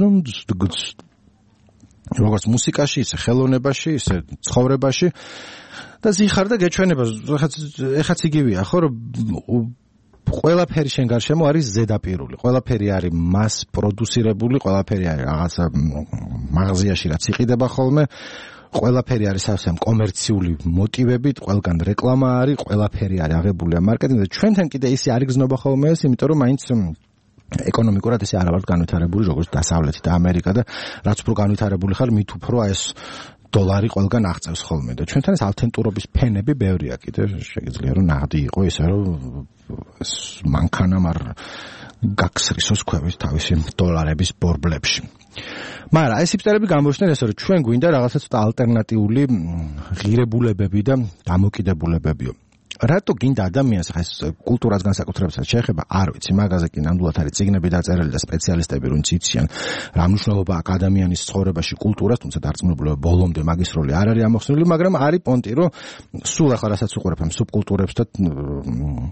როგორც მუსიკაში, ისე ხელოვნებაში, ისე ცხოვრებაში და ზიხარ და გეჩვენება, ეხაც იგივეა, ხო, რომ ყველაფერი შენ გარშემო არის ზედაპირული, ყველაფერი არის მას პროდუცირებული, ყველაფერი არის რაღაცა მაღაზიაში რაც იყიდება ხოლმე ყველაფერი არის სავსემ კომერციული მოტივებით, ყველგან რეკლამა არის, ყველაფერი არის აღებულია მარკეტინგზე. ჩვენთან კიდე ისე არ იგზნობა ხოლმე ეს, იმიტომ რომ მაინც ეკონომიკურად ესე არ ვართ განვითარებული, როგორც დასავლეთი და ამერიკა და რაც უფრო განვითარებული ხარ, მით უფრო ეს დოლარი ყველგან აღწევს ხოლმე და ჩვენთან ეს ავთენტურობის ფენები ბევრია კიდე, შეიძლება რომ ნაღდი იყო ისე რომ ეს მანქანა მარ გაქსრისოს ქვევით თავისი დოლარების ბორბლებში. მაგრამ ეს ჰიპსტერები გამოჩნდნენ ესე რომ ჩვენ გვინდა რაღაცა ცოტა ალტერნატიული ღირებულებები და დამოკიდებულებებიო. რატო გინდა ადამიანს ხა ეს კულტურას განსაკუთრებულად შეეხება, არ ვიცი, მაგაზე კი ნამდვილად არის წიგნები დაწერილი და სპეციალისტები რომ იციან რა მნიშვნელობა აქვს ადამიანის ცხოვრებაში კულტურას, თუმცა დარწმუნებულება ბოლომდე მაგის როლი არ არის ამოხსნილი, მაგრამ არის პონტი რომ სულ ახლა რასაც უყურებ ამ სუბკულტურებს და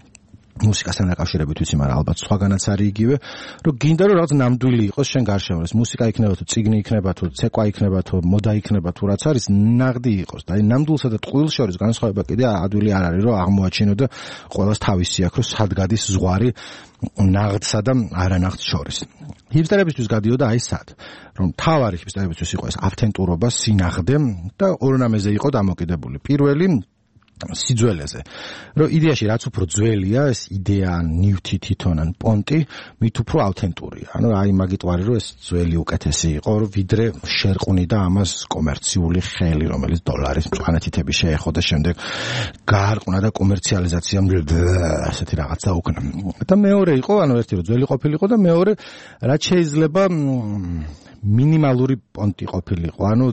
მუსიკასთან დაკავშირებით ვიცი, მაგრამ ალბათ სხვაგანაც არის იგივე, რომ გინდა რომ რაღაც ნამდვილი იყოს შენ გარშემო, ეს მუსიკა იქნება თუ წიგნი იქნება თუ ცეკვა იქნება თუ მოდა იქნება თუ რაც არის, ნაღდი იყოს და აი ნამდვილსა და ტყუილს შორის განსხვავება კიდე ადვილი არ არის, რომ აღმოაჩინო და ყველას თავისი აქვს, რომ სად გადის ზღვარი ნაღდსა და არანაღდს შორის. ჰიპსტერებისთვის გადიოდა აი სად, რომ თავარი ჰიპსტერებისთვის იყო ეს ავთენტურობა, სინაღდე და ორნამეზე იყო დამოკიდებული. პირველი სიძველეზე. რომ იდეაში რაც უფრო ძველია, ეს იდეა, ნივთი თვითონ ან პონტი, მით უფრო ავთენტურია. ანუ აი მაგიტყვარი რომ ეს ძველი უკეთესი იყო, რომ ვიდრე შერყვნი და ამას კომერციული ხელი, რომელიც დოლარის მწვანეთითები შეეხო და შემდეგ გაარყნა და კომერციალიზაციამ ასეთი რაღაცა უკნა. და მეორე იყო, ანუ ერთი რომ ძველი ყოფილიყო და მეორე რაც შეიძლება მინიმალური პონტი ყოფილიყო. ანუ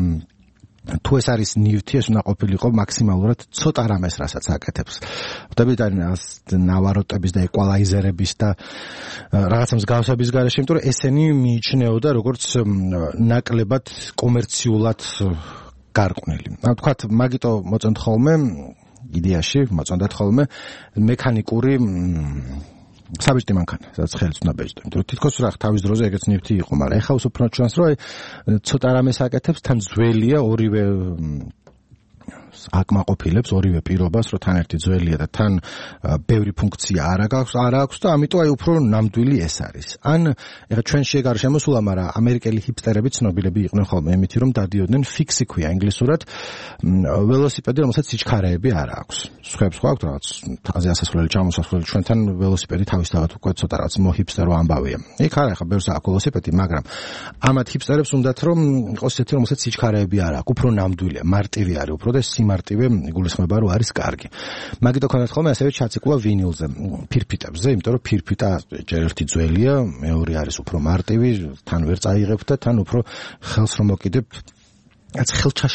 თუ ეს არის ნივთი, ეს უნდა ყოფილიყო მაქსიმალურად ცოტა რამეს, რასაც აკეთებს. ვხვდებით არის ნავაროტების და ეკვალაიზერების და რაღაცა მსგავსების გარეშე, იმიტომ რომ ესენი მიიჩნეოდა როგორც ნაკლებად კომერციულად გარყვნილი. ანუ თქვათ, მაგიტო მოწონთ ხოლმე იდეაში, მოწონდათ ხოლმე მექანიკური საბჭოთა მანქანა, სადაც ხელს უნდა ბეჭდო. იმიტომ რომ თითქოს რა თავის დროზე ეგეც ნივთი იყო, მაგრამ ეხლა უფრო ჩვენს რომ აი ცოტა რამეს აკეთებს, თან ძველია ორივე აკმაყოფილებს ორივე პირობას, რომ თან ერთი ძველია და თან ბევრი ფუნქცია არ აქვს და ამიტომ აი უფრო ნამდვილი ეს არის. ან ეხლა ჩვენ შეგარ შემოსულა, მაგრამ ამერიკელი ჰიპსტერები ცნობილები იყვნენ ხოლმე იმითი, რომ დადიოდნენ ფიქსი ქვია ინგლისურად ველოსიპედი, რომელსაც სიჩქარეები არ აქვს. სხვებს ხო აქვს რაღაც თაზე ასასვლელი ჩამოსასვლელი, ჩვენთან ველოსიპედი თავისთავად უკვე ცოტა რაღაც მოჰიპსტერო ამბავია. იქ არა, ეხლა ბევრს აქვს ველოსიპედი, მაგრამ ამათ ჰიპსტერებს უნდათ რომ იყოს ესეთი, რომელსაც სიჩქარეები არ აქვს, უფრო ნამდვილია, მარტივი არის უფრო და მარტივე გულისხმობა რომ არის კარგი. მაგიტო ქონდათ ხოლმე ასევე ჩაციკულა ვინილზე, ფირფიტებზე, იმიტომ რომ ფირფიტა ჯერ ერთი ძველია, მეორე არის უფრო მარტივი, თან ვერ წაიღებ და თან უფრო ხელს რომ მოკიდებ, რაც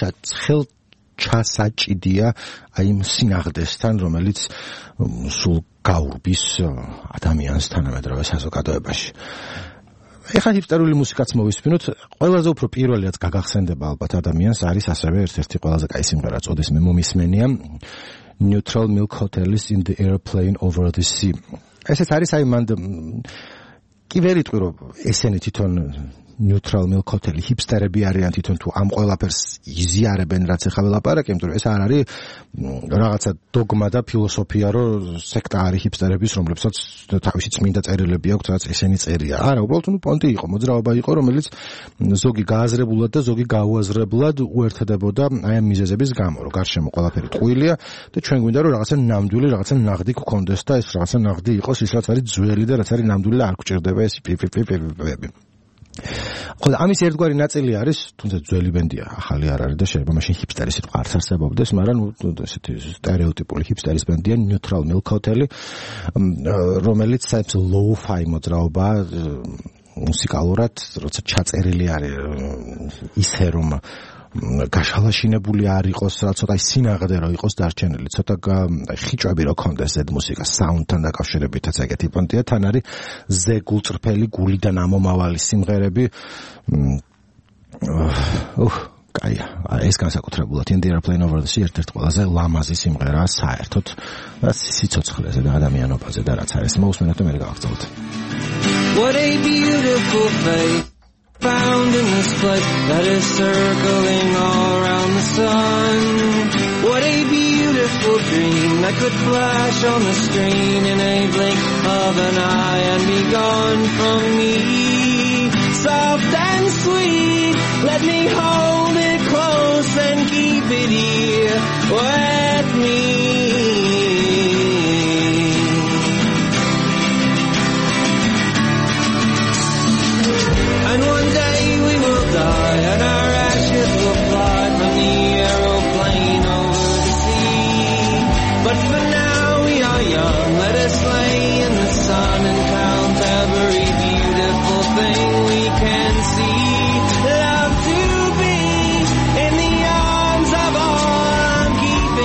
ხელჩასაჭიდია აი იმ სინაღდესთან, რომელიც სულ გაურბის ადამიანს თანამედროვე საზოგადოებაში. ეხლა ჰიპსტერული მუსიკაც მოვისმინოთ, ყველაზე უფრო პირველი რაც გაგახსენდება ალბათ ადამიანს არის ასევე ერთ-ერთი ყველაზე კაი სიმღერა, წოდეს მე მომისმენია Neutral Milk Hotel-ის In the Airplane Over the Sea. ესეც არის აი მანდ კი ვერ იტყვი რომ ესენი თვითონ Neutral Milk Hotel-ი ჰიპსტერები არიან თვითონ თუ ამ ყველაფერს იზიარებენ რაც ახლა ველაპარაკე, იმიტომ რომ ეს არ არის რაღაცა დოგმა და ფილოსოფია, რომ სექტა არის ჰიპსტერების, რომლებსაც თავისი წმინდა წერილები აქვს, რაც ესენი წერია. არა, უბრალოდ პონტი იყო, მოძრაობა იყო, რომელიც ზოგი გააზრებულად და ზოგი გაუაზრებლად უერთდებოდა აი ამ მიზეზების გამო, რომ გარშემო ყველაფერი ტყუილია და ჩვენ გვინდა რომ რაღაცა ნამდვილი, რაღაცა ნაღდი გქონდეს და ეს რაღაცა ნაღდი იყოს ის რაც არის ძველი და რაც არის ნამდვილი და არ გჭირდება ეს პიპ. ხოლო ამის ერთგვარი ნაწილი არის, თუნდაც ძველი ბენდია, ახალი არ არის და შეიძლება მაშინ ჰიპსტერის სიტყვა არც არსებობდეს, მაგრამ ესეთი სტერეოტიპული ჰიპსტერის ბენდია Neutral Milk Hotel-ი, რომელიც საერთოდ low-fi მოძრაობა მუსიკალურად, როცა ჩაწერილი არის ისე რომ გაშალაშინებული არ იყოს, რა ცოტა სინაღდე რო იყოს დარჩენილი, ცოტა ხიჭვები რო კონდეს ზედ მუსიკას საუნდთან დაკავშირებითაც ეგეთი პონტია, თან არის ზეგულწრფელი გულიდან ამომავალი სიმღერები. კაია, ეს განსაკუთრებულად In the Airplane Over the Sea ერთ-ერთი ყველაზე ლამაზი სიმღერაა საერთოდ სიცოცხლეზე და ადამიანობაზე და რაც არის. მოусმენთ და მე გავაგრძელოთ. What a beautiful face found in this place that is circling all around the sun. What a beautiful dream that could flash on the screen in a blink of an eye and be gone from me. Soft and sweet, let me hold it close and keep it here with me. And one day we will die and our ashes will fly from the aeroplane over the sea. But for now we are young, let us lay in the sun and count every beautiful thing we can see. Love to be in the arms of all I'm keeping.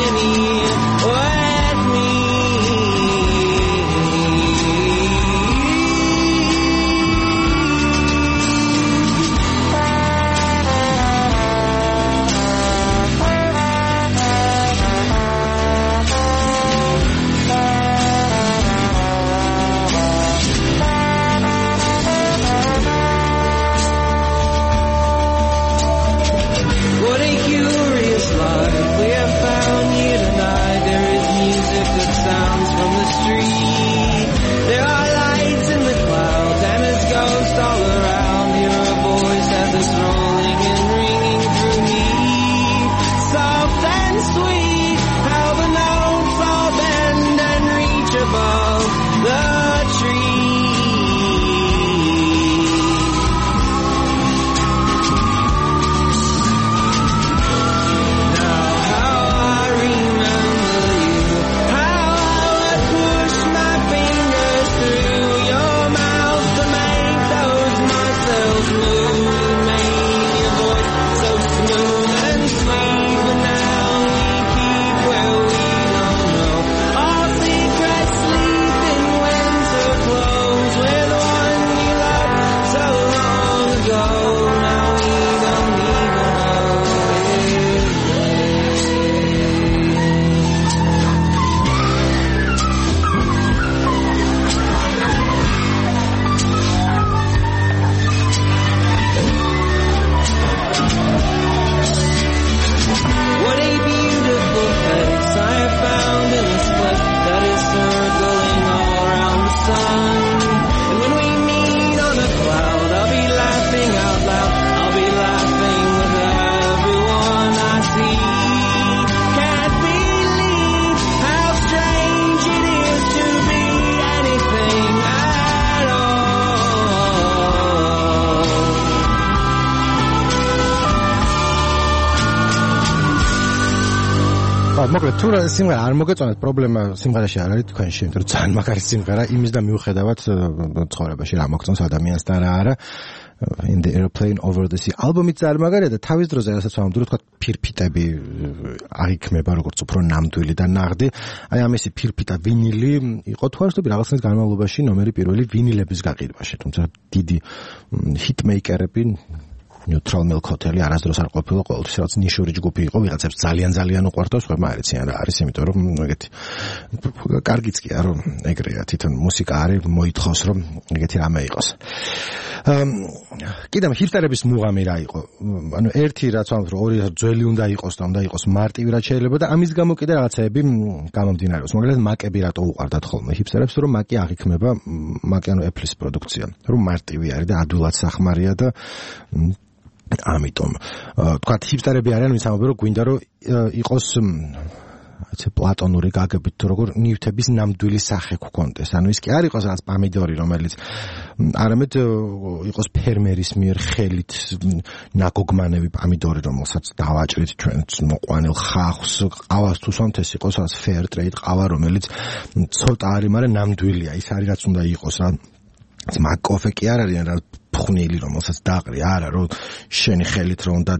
მოკლედ თუ სიმღერა არ მოგეწონათ პრობლემა სიმღერაში არ არის თქვენში, იმიტომ რომ ძალიან მაგარი სიმღერა იმის და მიუხედავად ცხოვრებაში რა მოგწონს ადამიანს და რა არა. In the airplane over the sea ალბომიც ძალიან მაგარია და თავის დროზე რასაც ვამბობ, თქვა ფირფიტები აიქმება როგორც უფრო ნამდვილი და ნაღდი. აი ამისი ფირფიტა ვინილი იყო თუ არ ვთქვი რაღაცნაირად განმავლობაში ნომერი პირველი ვინილების გაყიდვაში, თუმცა დიდი ჰიტმეიკერები Neutral Milk Hotel-ი არასდროს არ ყოფილა, ყოველთვის რაღაც ნიშური ჯგუფი იყო, ვიღაცებს ძალიან უყვარდათ, ხომ არ იციან რა არის, იმიტომ რომ ეგეთი კარგიც კი არა, რომ ეგრეა, თვითონ მუსიკა არის, მოითხოვს რომ ეგეთი რამე იყოს. კიდევ ჰიპსტერების მუღამი რა იყო? ანუ ერთი რაც ვამბობ, რომ ორი ძველი უნდა იყოს და უნდა იყოს მარტივი რაც შეიძლება და ამის გამო კიდე რაღაცეები გამომდინარეობს. მაგალითად, მაკები რატო უყვარდათ ხოლმე ჰიპსტერებს, რომ მაკი აღიქმება, მაკი ანუ Apple-ის პროდუქცია, რომ მარტივი არის და ადვილად სახმარია და ამიტომ თქვათ ჰიპსტერები არიან ვინც ამბობენ რომ გვინდა რომ იყოს ასე პლატონური გაგებით თუ როგორ ნივთების ნამდვილი სახე გქონდეს ანუ ის კი არ იყოს რაღაც პამიდორი რომელიც არამედ იყოს ფერმერის მიერ ხელით ნაგოგმანები პამიდორი რომელსაც დავაჭრით ჩვენ მოყვანილ ხახს ყავას თუ სვამთ ეს იყოს რაღაც fair trade ყავა რომელიც ცოტა არის მაგრამ ნამდვილია ის არის რაც უნდა იყოს რა მაკოფე კი არ არის რა ფხვნილი რომელსაც დაყრი არა რომ შენი ხელით რომ და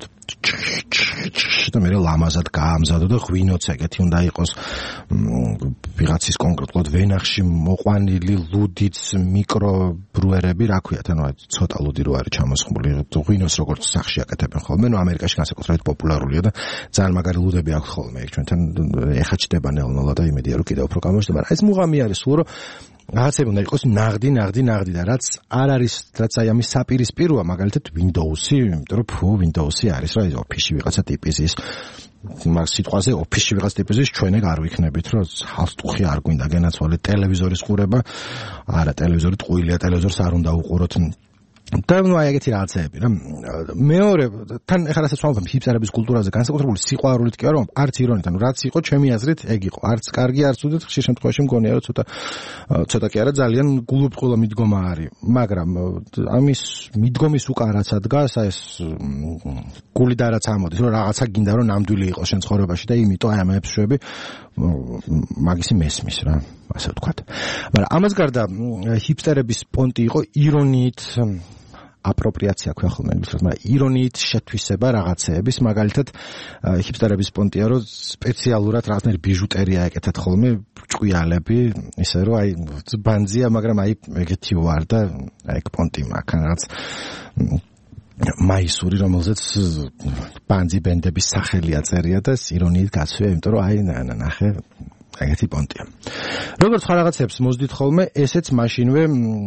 და მე ლამაზად გაამზადო და ღვინოც ეგეთი უნდა იყოს ვიღაცის კონკრეტულად ვენახში მოყვანილი ლუდიც მიკრო ბრუერები რა ქვიათ ანუ ცოტა ლუდი რო არის ჩამოსხმული ღვინოს როგორც სახში აკეთებენ ხოლმე ნუ ამერიკაში განსაკუთრებით პოპულარულია და ძალიან მაგარი ლუდები აქვს ხოლმე ეგ ჩვენთან ეხა ჩდება ნელ-ნელა და იმედია რომ კიდევ უფრო გამოჩნდება მაგრამ ეს მუღამი არის სულ რომ რაღაცები უნდა იყოს ნაღდი და რაც არ არის რაც აი ამის საპირისპიროა მაგალითად Windows-ი, იმიტომ რომ Windows-ი არის რა ის Office-ი ვიღაცა ტიპის ის მაგ სიტყვაზე Office-ი ვიღაცა ტიპის ის ჩვენ ეგ არ ვიქნებით რომ ჰალსტუხი არ გვინდა გენაცვალე ტელევიზორის ყურება არა ტელევიზორი ტყუილია ტელევიზორს არ უნდა უყუროთ და ნუ აი ეგეთი რაღაცები რა მეორე თან ეხლა რასაც ვამბობ ჰიპსტერების კულტურაზე განსაკუთრებული სიყვარულით კი არა არც ირონით ანუ რაც იყო ჩემი აზრით ეგ იყო არც კარგი არც უდეთ ხშირ შემთხვევაში მგონია რომ ცოტა კი არა ძალიან გულუბრყვილო მიდგომა არის მაგრამ ამის მიდგომის უკან რაც ადგას აი ეს გული და რაც ამოდის რომ რაღაცა გინდა რომ ნამდვილი იყოს შენ ცხოვრებაში და იმიტომ აი ამებს შვები მაგისი მესმის რა ასე ვთქვათ მაგრამ ამას გარდა ჰიპსტერების პონტი იყო ირონიით აპროპრიაცია ქვია ხოლმე ინგლისურად, მაგრამ ირონიით შეთვისება რაღაცეების, მაგალითად ჰიპსტერების პონტია, რომ სპეციალურად რაღაცნაირი ბიჟუტერია ეკეთათ ხოლმე ჭკვიალები, ისე რომ აი ბანძია, მაგრამ აი ეგეთი ვარ და აი პონტი მაგან რაღაც მაისური, რომელზეც ბანძი ბენდების სახელი აწერია და ირონიით გაცვია, იმიტომ რომ აი ნახე ეგეთი პონტია. როგორც სხვა რაღაცებს მოძდით ხოლმე, ესეც მაშინვე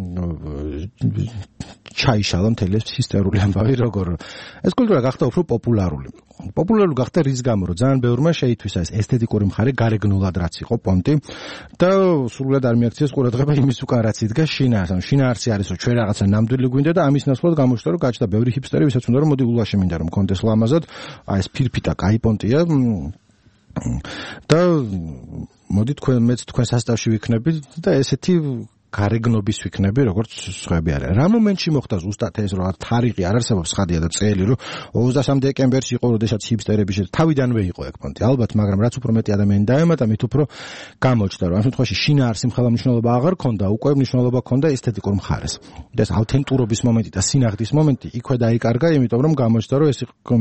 ჩაიშალა მთელი ეს ჰისტერიული ამბავი, როგორ ეს კულტურა გახდა უფრო პოპულარული. პოპულარული გახდა რის გამო, რომ ძალიან ბევრმა შეითვისა ეს ესთეტიკური მხარე გარეგნულად რაც იყო პონტი და სრულად არ მიაქციეს ყურადღება იმის უკან რაც იდგა შინაარს. ანუ შინაარსი არის, რომ ჩვენ რაღაცა ნამდვილი გვინდა და ამის ნაცვლად გამოჩნდა, რომ გაჩნდა ბევრი ჰიპსტერი, ვისაც უნდა რომ მოდი ულაში მინდა რომ კონდეს ლამაზად, აი ეს ფირფიტა კაი პონტია და მოდი თქვენ სასწავში ვიქნებით და ესეთი გარეგნობის ვიქნები, როგორც სხვები არიან. რა მომენტში მოხდა ზუსტად ეს, რომ თარიღი არ არსებობს ხადია და წელი, რომ 23 დეკემბერში იყო, როდესაც ჰიპსტერები თავიდანვე იყო ეგ პონტი. ალბათ, მაგრამ რაც უფრო მეტი ადამიანი დაემატა, მით უფრო გამოჩნდა, რომ ამ შემთხვევაში შინაარსი მხოლოდ მნიშვნელობა აღარ ქონდა, უკვე მნიშვნელობა ქონდა ესთეტიკურ მხარეს. და ეს ავთენტურობის მომენტი და სინახდის მომენტი იქვე დაიკარგა, იმიტომ რომ გამოჩნდა, რომ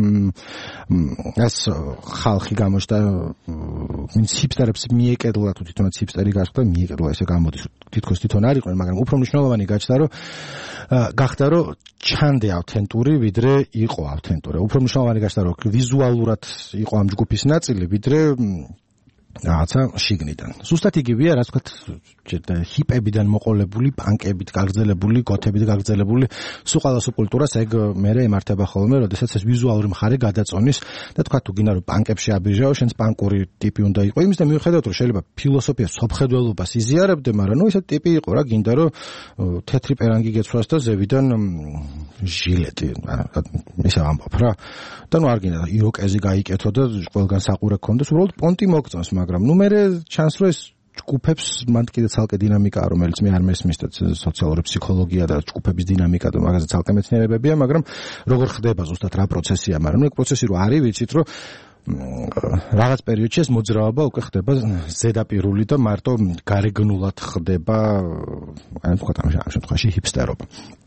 ეს ხალხი გამოჩნდა, ვინც ჰიპსტერებს მიეკედლა, თუ თვითონაც ჰიპსტერი გახდა, მიეკედლა ესე გამოდის თითქოს თვითონ არ იყვნენ, მაგრამ უფრო მნიშვნელოვანი გაჩნდა, რომ გახდა, რომ ჩანდე ავთენტური, ვიდრე იყო ავთენტური. უფრო მნიშვნელოვანი გაჩნდა, რომ ვიზუალურად იყო ამ ჯგუფის ნაწილი, ვიდრე რაღაცა შიგნიდან. ზუსტად იგივეა, რაც ვთქვათ, ჰიპებიდან მოყოლებული, პანკებით გაგრძელებული, გოთებით გაგრძელებული, სულ ყველა სუბკულტურას ეგ მერე ემართება ხოლმე, როდესაც ეს ვიზუალური მხარე გადაწონის და თქვა თუ გინდა რომ პანკებში აბიჟაო, შენს პანკური ტიპი უნდა იყოს. იმის და მიუხედავად რომ შეიძლება ფილოსოფიას, სოფხედველობას იზიარებდე, მაგრამ ნუ ესეთი ტიპი იყო რა, გინდა რომ თეთრი პერანგი გეცვას და ზევიდან ჟილეტი, ისე ამბობ რა. და ნუ არ გინდა იროკეზი გაიკეთო და ყველგან საყურე გქონდეს, უბრალოდ პონტი მოგწონს, მაგრამ ნუ მერე ჩანს რომ ეს ჯგუფებს მანდ კიდე ცალკე დინამიკა, რომელიც მე არ მესმის და სოციალური ფსიქოლოგია და ჯგუფების დინამიკა და მაგაზე ცალკე მეცნიერებებია, მაგრამ როგორ ხდება ზუსტად რა პროცესია, მაგრამ ეგ პროცესი რო არის, ვიცით რომ რაღაც პერიოდში ეს მოძრაობა უკვე ხდება ზედაპირული და მარტო გარეგნულად ხდება, აი ვთქვათ ამ შემთხვევაში ჰიპსტერობა.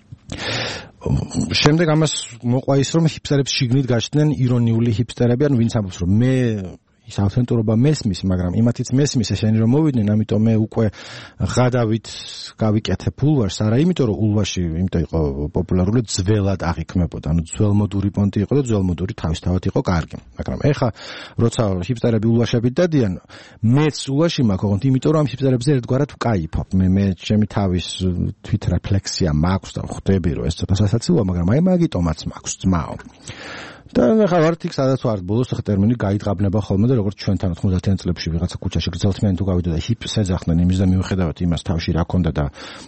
შემდეგ ამას მოყვა ის, რომ ჰიპსტერებს შიგნით გაჩნდნენ ირონიული ჰიპსტერები, ანუ ვინც ამბობს, რომ მე ის ავთენტურობა მესმის, მაგრამ იმათიც მესმის ესენი რომ მოვიდნენ, ამიტომ მე უკვე ღადავით გავიკეთებ ულვაშს, არა იმიტომ რომ ულვაში იმიტომ იყო პოპულარული, ძველად აღიქმებოდა, ანუ ძველმოდური პონტი იყო და ძველმოდური თავისთავად იყო კარგი. მაგრამ ეხა როცა ჰიპსტერები ულვაშებით დადიან, მეც ულვაში მაქვს, ოღონდ იმიტომ რომ ამ ჰიპსტერებზე ერთგვარად ვკაიფობ. მე ჩემი თავის თვითრეფლექსია მაქვს და ხვდები რომ ეს ცოტა სასაცილოა, მაგრამ აი მაგიტომაც მაქვს ძმაო. და ახლა ვართ იქ სადაც ვართ, ბოლოს ახლა ტერმინი გაიტყაბნება ხოლმე და როგორც ჩვენთან 90-იან წლებში ვიღაცა ქუჩაში გრძელთმიანი თუ გავიდა და ჰიპს ეძახდნენ იმის და მიუხედავად იმას თავში რა ქონდა და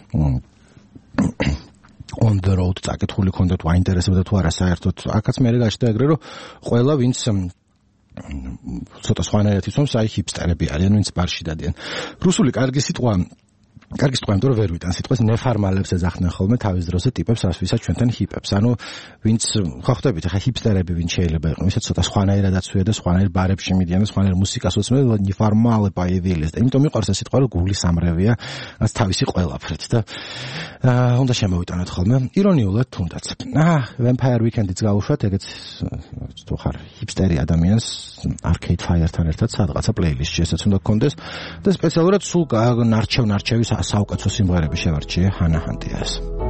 on the road წაკითხული ქონდა თუ აინტერესებდა თუ არა საერთოდ აქაც მე გაჩნდა ეგრე რომ ყველა ვინც ცოტა სხვანაირად იცნობს აი ჰიპსტერები არიან ვინც ბარში დადიან რუსული კარგი სიტყვა იმიტომ რომ ვერ ვიტან სიტყვას ნეფარმალებს ეძახდნენ ხოლმე თავის დროზე ტიპებს ვისაც ჩვენთან ჰიპებს ანუ ვინც ხო ხვდებით ახლა ჰიპსტერები ვინც შეიძლება იყოს ვისაც ცოტა სხვანაირადაც ვია და სხვანაირ ბარებში მიდიან და სხვანაირ მუსიკას უსმენ ნეფარმალე პაივილეს და იმიტომ მიყვარს ეს სიტყვა რომ გულის ამრევია რაც თავისი ყველაფრით და უნდა შემოვიტანოთ ხოლმე ირონიულად თუნდაც Vampire Weekend-იც გავუშვათ ეგეც თუ ხარ ჰიპსტერი ადამიანს Arcade Fire-თან ერთად სადღაცა პლეილისტში ესაც უნდა გქონდეს და სპეციალურად სულ ნარჩევი საუკეთესო სიმღერები შევარჩიე ჰანა ჰანტიას.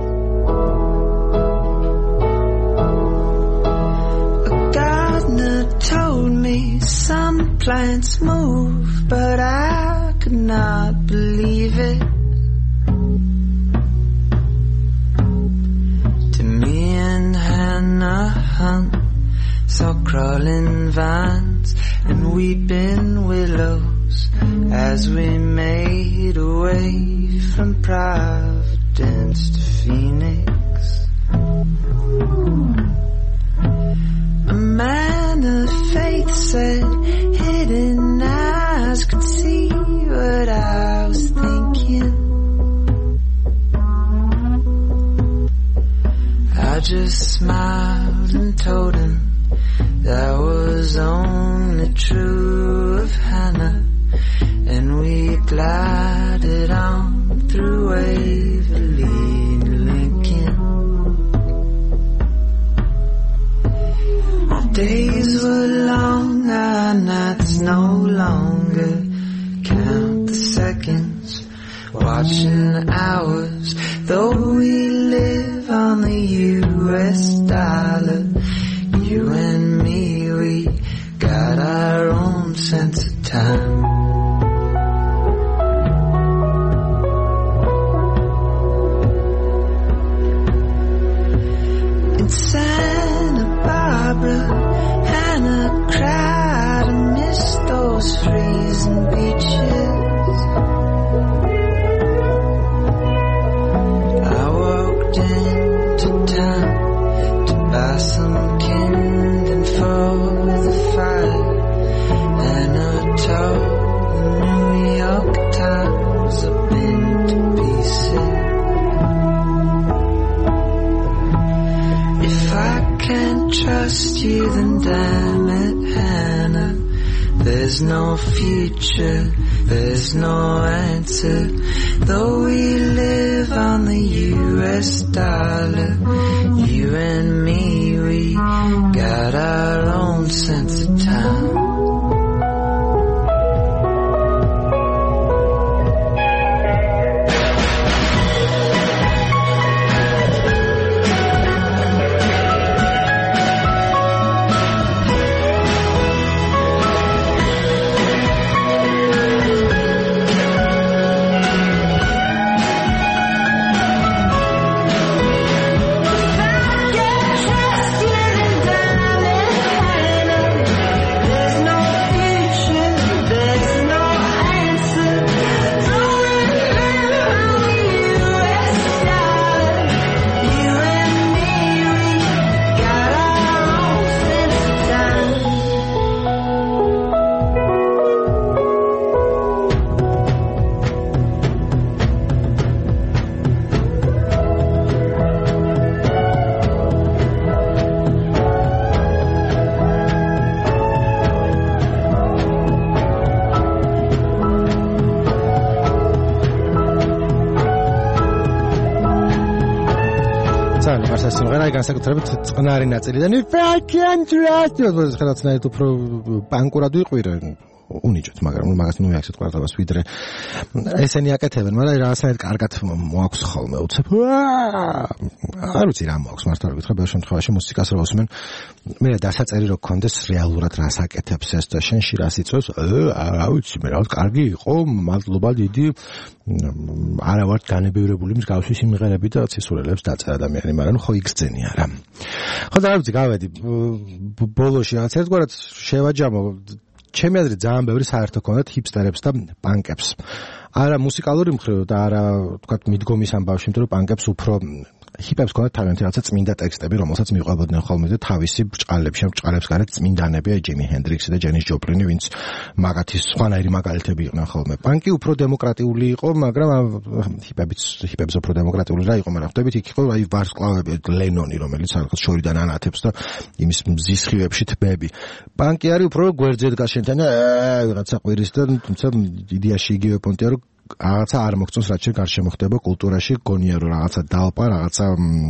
A gardener told me some plants move, but I could not believe it. To me and Hannah Hunt saw crawling vines and weeping willows as we made our way from Providence to Phoenix. A man of faith said hidden eyes could see what I was thinking. I just smiled and told him that was only true of Hannah. And we glided on through Waverly and Lincoln. Our days were long, our nights no longer. Count the seconds, watching the hours. Though we live on the U.S. dollar, you and me, we got our own sense of time. In Santa Barbara, Hannah cried and missed those freezing beaches. I walked into town to buy some kindling for the fire, and I told the New York Times I've been to pieces. If I can't trust you, then damn it, Hannah, there's no future, there's no answer. Though we live on the U.S. dollar, you and me, we got our own sense of time. Get trust you. მიყვარს ეს სიმღერა, განსაკუთრებით წყნარი ნაწილიდან. If I can trust you, ეს ხელაცნაირად უფრო პანკურად ვიყვირე. უნიჭოთ, მაგრამ მაგას ნუ მეაქცეთ ყურადღებას ვიდრე ესენი აკეთებენ, მაგრამ რაღაცნაირად კარგად მოაქვს ხოლმე უცებ. არ ვიცი რა მოაქვს, მართლა რა გითხრა, ბევრ შემთხვევაში მუსიკას რო უსმენ, მე დასაწერი რო გქონდეს რეალურად რას აკეთებს ეს და შენში რას იწვევს, რა ვიცი, მე რაღაც კარგი იყო, მადლობა დიდი. არა ვარ განებევრებული მსგავსი სიმღერები და ცისურელებს დაწერა ადამიანი, მაგრამ ხო იგზენი არა. ხო და რა ვიცი, გავედი ბოლოში რაღაც ერთგვარად შევაჯამო ჩემი აზრით ძალიან ბევრი საერთო ქონდათ ჰიპსტერებს და პანკებს. არა მუსიკალური მხრივ და არა თქვათ მიდგომის ამბავში, იმიტომ რომ პანკებს უფრო ჰიპებს ქონდათ თავიანთი რაღაცა წმინდა ტექსტები, რომელსაც მიყვებოდნენ ხოლმე და თავისი ბრჭყალებს გარეთ წმინდანები, ჯიმი ჰენდრიქსი და ჯენის ჯოპლინი, ვინც მაგათი სხვანაირი მაგალითები იყვნენ ხოლმე. პანკი უფრო დემოკრატიული იყო, მაგრამ ჰიპებს უფრო დემოკრატიული რა იყო, მაგრამ ხვდებით იქ იყო აი ვარსკვლავები, ლენონი, რომელიც რაღაც შორიდან ანათებს და იმის მზის ხივებში თბები. პანკი არის უფრო გვერდზე დგას შენთან და რაღაცა ყვირის და თუმცა იდეაში იგივე პონტია, რომ რაღაცა არ მოგწონს, რაც გარშემო ხდება კულტურაში, გონია რომ რაღაცა დალპა, რაღაცა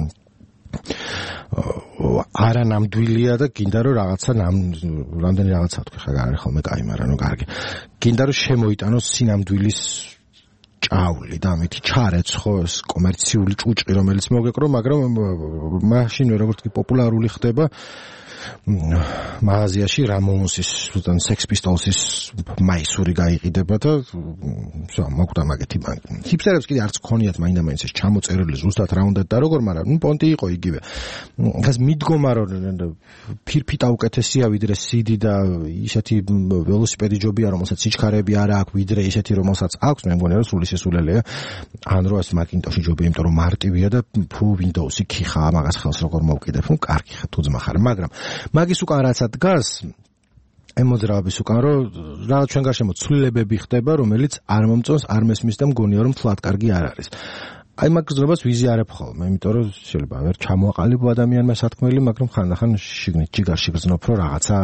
არანამდვილია და გინდა რომ რაღაცა რამდენი რაღაცა თქვი ხა არის ხოლმე კაი, მაგრამ ნუ კარგი. გინდა რომ შემოიტანოს სინამდვილის ჭავლი და ამით ჩარეცხო ეს კომერციული ჭუჭყი, რომელიც მოგეკრო, მაგრამ მაშინვე როგორც კი პოპულარული ხდება მაღაზიაში რამონსის, უთან Sex Pistols-ის მაისური გაიყიდება და მოკვდა მაგეთი ბანკი. ჰიპსტერებს კიდე არც ქონიათ მაინდა-მაინც ეს ჩამოწერილი ზუსტად რა უნდა და როგორ, მაგრამ პონტი იყო იგივე. ეს მიდგომა რომ ფირფიტა უკეთესია ვიდრე CD და ისეთი ველოსიპედი ჯობია, რომელსაც სიჩქარეები არ აქვს, ვიდრე ისეთი, რომელსაც აქვს, მე მგონია რომ სული სისულელეა. ან რო ეს Macintosh-ი ჯობია, იმიტომ რომ მარტივია და Windows-ი ქიხაა, მაგას ხელს როგორ მოვკიდებ, კარგი ხა თუ ძმა ხარ, მაგრამ მაგის უკან რაცა დგას ემოძრავების უკან რომ რაღაც ჩვენ გარშემო ცვლილებები ხდება, რომელიც არ მომწონს, არ მესმის და მგონია რომ თლად კარგი არ არის. აი მაგ გზნობას ვიზიარებ ხოლმე, იმიტომ რომ შეიძლება ვერ ჩამოაყალიბო ადამიანმა სათქმელი, მაგრამ ხანდახან შიგნით ჯიგარში გზნობ რომ რაღაცა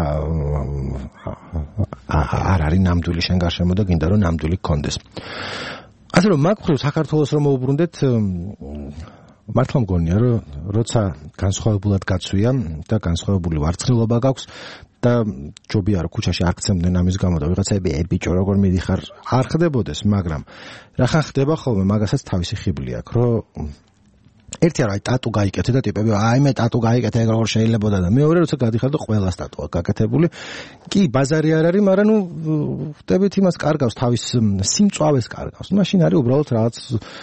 არ არის ნამდვილი შენ გარშემო და გინდა რომ ნამდვილი გქონდეს. ასე რომ მაგ მხრივ საქართველოს რომ მოუბრუნდეთ, მართლა მგონია რომ როცა განსხვავებულად გაცვია და განსხვავებული ვარცხნილობა გაქვს და ჯობია რომ ქუჩაში არ გცემდნენ ამის გამო და ვიღაცები ბიჭო როგორ მიდიხარ არ ხდებოდეს, მაგრამ რახან ხდება ხოლმე მაგასაც თავისი ხიბლი აქვს, რომ ერთი არა, აი ტატუ გაიკეთე და ტიპები აი მე ტატუ გაიკეთე როგორ შეიძლებოდა და მეორე როცა გადიხარ და ყველა ტატუ აქვს გაკეთებული. კი, ბაზარი არ არის, მაგრამ ნუ ხვდებით იმას კარგავს, თავის სიმწვავეს კარგავს. მაშინ არის უბრალოდ რაღაც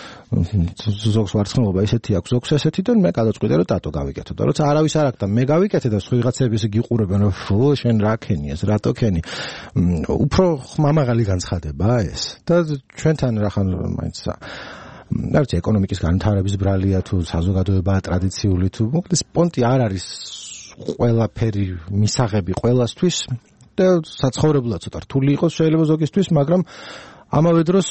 ზოგს ვარცხნილობა ისეთი აქვს, ზოგს ესეთი და მე გადაწყვიტე რომ ტატუ გავიკეთო და როცა არავის არ აქვს და მე გავიკეთე და სხვა ვიღაცები ესე გიყურებენ რომ ფუ შენ რა ქენი ეს რატო ქენი, უფრო ხმამაღალი განცხადება ეს და ჩვენთან რახან მაინც რა ვიცი ეკონომიკის განვითარების ბრალია თუ საზოგადოებაა ტრადიციული თუ მოკლედ პონტი არ არის ყველაფერი მისაღები ყველასთვის და საცხოვრებლად ცოტა რთული იყოს შეიძლება ზოგისთვის, მაგრამ ამავე დროს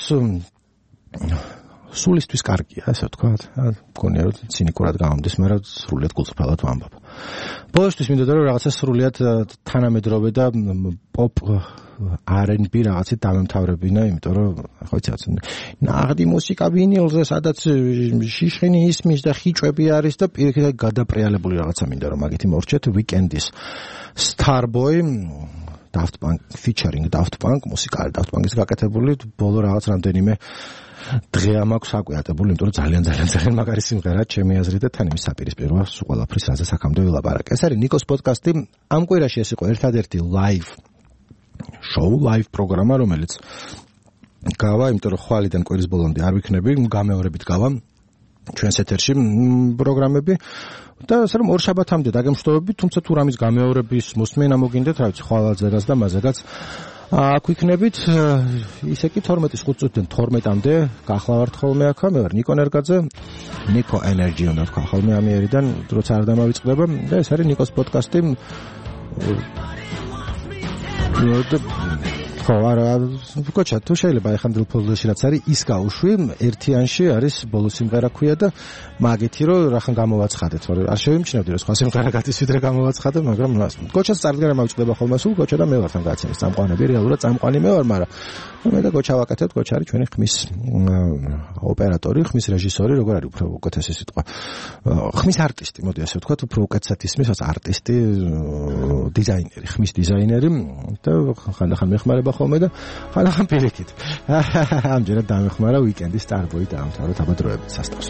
სულისთვის კარგია, ასე ვთქვათ. მგონია რომ ცინიკურად გამომდის, მაგრამ სრულიად გულწრფელად ვამბობ. ბოლოსთვის მინდოდა რომ რაღაცა სრულიად თანამედროვე და პოპ R&B რაღაცით დამემთავრებინა, იმიტომ რომ ხო იცი ნაღდი მუსიკა ვინილზე, სადაც შიშხინი ისმის და ხიჭვები არის და პირიქით გადაპრიალებული რაღაცა მინდა რომ მაგითი მორჩეთ. Weekend-ის Starboy, Daft Punk featuring Daft Punk, მუსიკა არის Daft Punk-ის გაკეთებული, ბოლო რაღაც რამდენიმე დღე ამაქვს აკვიატებული, იმიტომ რომ ძალიან მაგარი სიმღერაა ჩემი აზრით და თან იმის საპირისპიროა სულ ყველაფრის რაზე საქამდე ვილაპარაკე. ეს არის ნიკოს პოდკასტი. ამ კვირაში ეს იყო ერთადერთი live პროგრამა, რომელიც გავა, იმიტომ რომ ხვალიდან კვირის ბოლომდე არ ვიქნები, გამეორებით გავა ჩვენს ეთერში პროგრამები და ასე რომ ორ შაბათამდე დაგემშვიდობები, თუმცა თუ რამის გამეორების მოსმენა მოგინდეთ, რა ვიცი, ხვალაძეგას და მაზეგაც აქ ვიქნებით, ისე კი 12-ის 5 წუთიდან 12-მდე გახლავართ ხოლმე აქ, მე ვარ ნიკო ნერგაძე, ნიკო ენერჯი უნდა თქვა ხოლმე ამიერიდან, როცა არ დამავიწყდება და ეს არის ნიკოს პოდკასტი. ხო, არა, გოჩა, თუ შეიძლება ეხანდელ ფოლოში რაც არის, ის გაუშვი, ერთიანში არის ბოლო სიმღერა ქვია და მაგითი რომ რახან გამოვაცხადეთ, მაგრამ არ შევიმჩნევდი რომ სხვა სიმღერა გადის ვიდრე გამოვაცხადე, მაგრამ გოჩას წარდგენა მოვიწყდება ხოლმე სულ გოჩა და მე ვარ თან გაცემის წამყვანები, რეალურად წამყვანი მე ვარ, მაგრამ მე და გოჩა ვაკეთებ, გოჩა არის ჩვენი ხმის ოპერატორი, ხმის რეჟისორი, როგორ არის უფრო უკეთესი სიტყვა. ხმის არტისტი, მოდი ასე ვთქვათ, უფრო უკეთესად ისმის არტისტი, დიზაინერი, ხმის დიზაინერი და ხანდახან მეხმარება ხოლმე და ხანდახან პირიქით. ამჯერად დამეხმარა ვიკენდის სტარბოი დაამთავრა თაბადროებით სასტავს.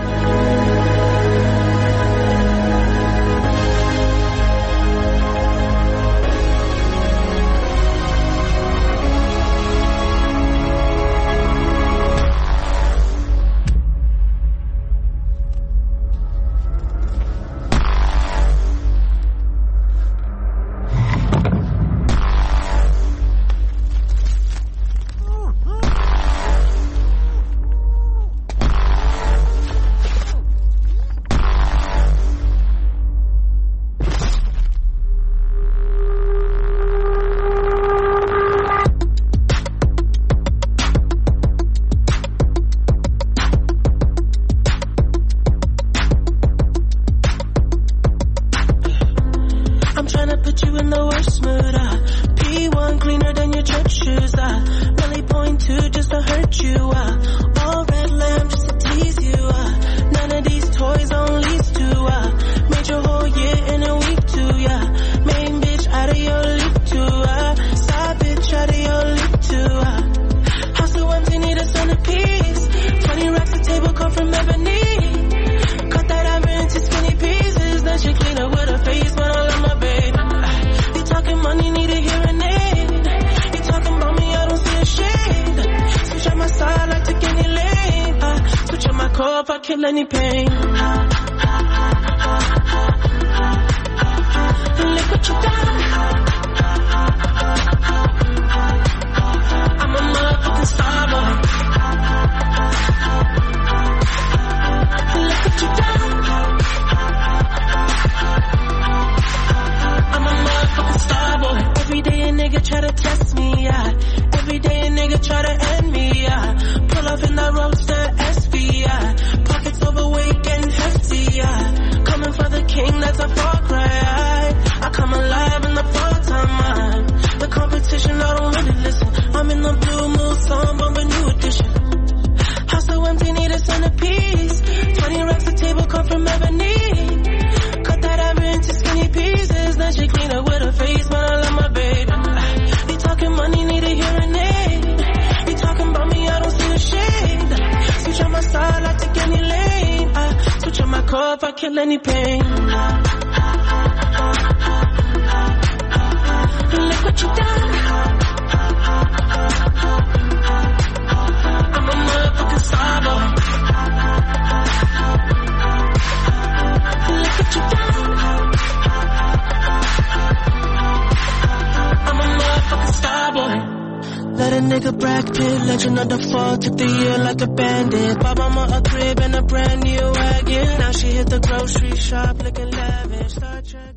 Legend of the fall, took the year like a bandit. Bought mama a crib and a brand new wagon. Now she hit the grocery shop looking lavish. Star Trek.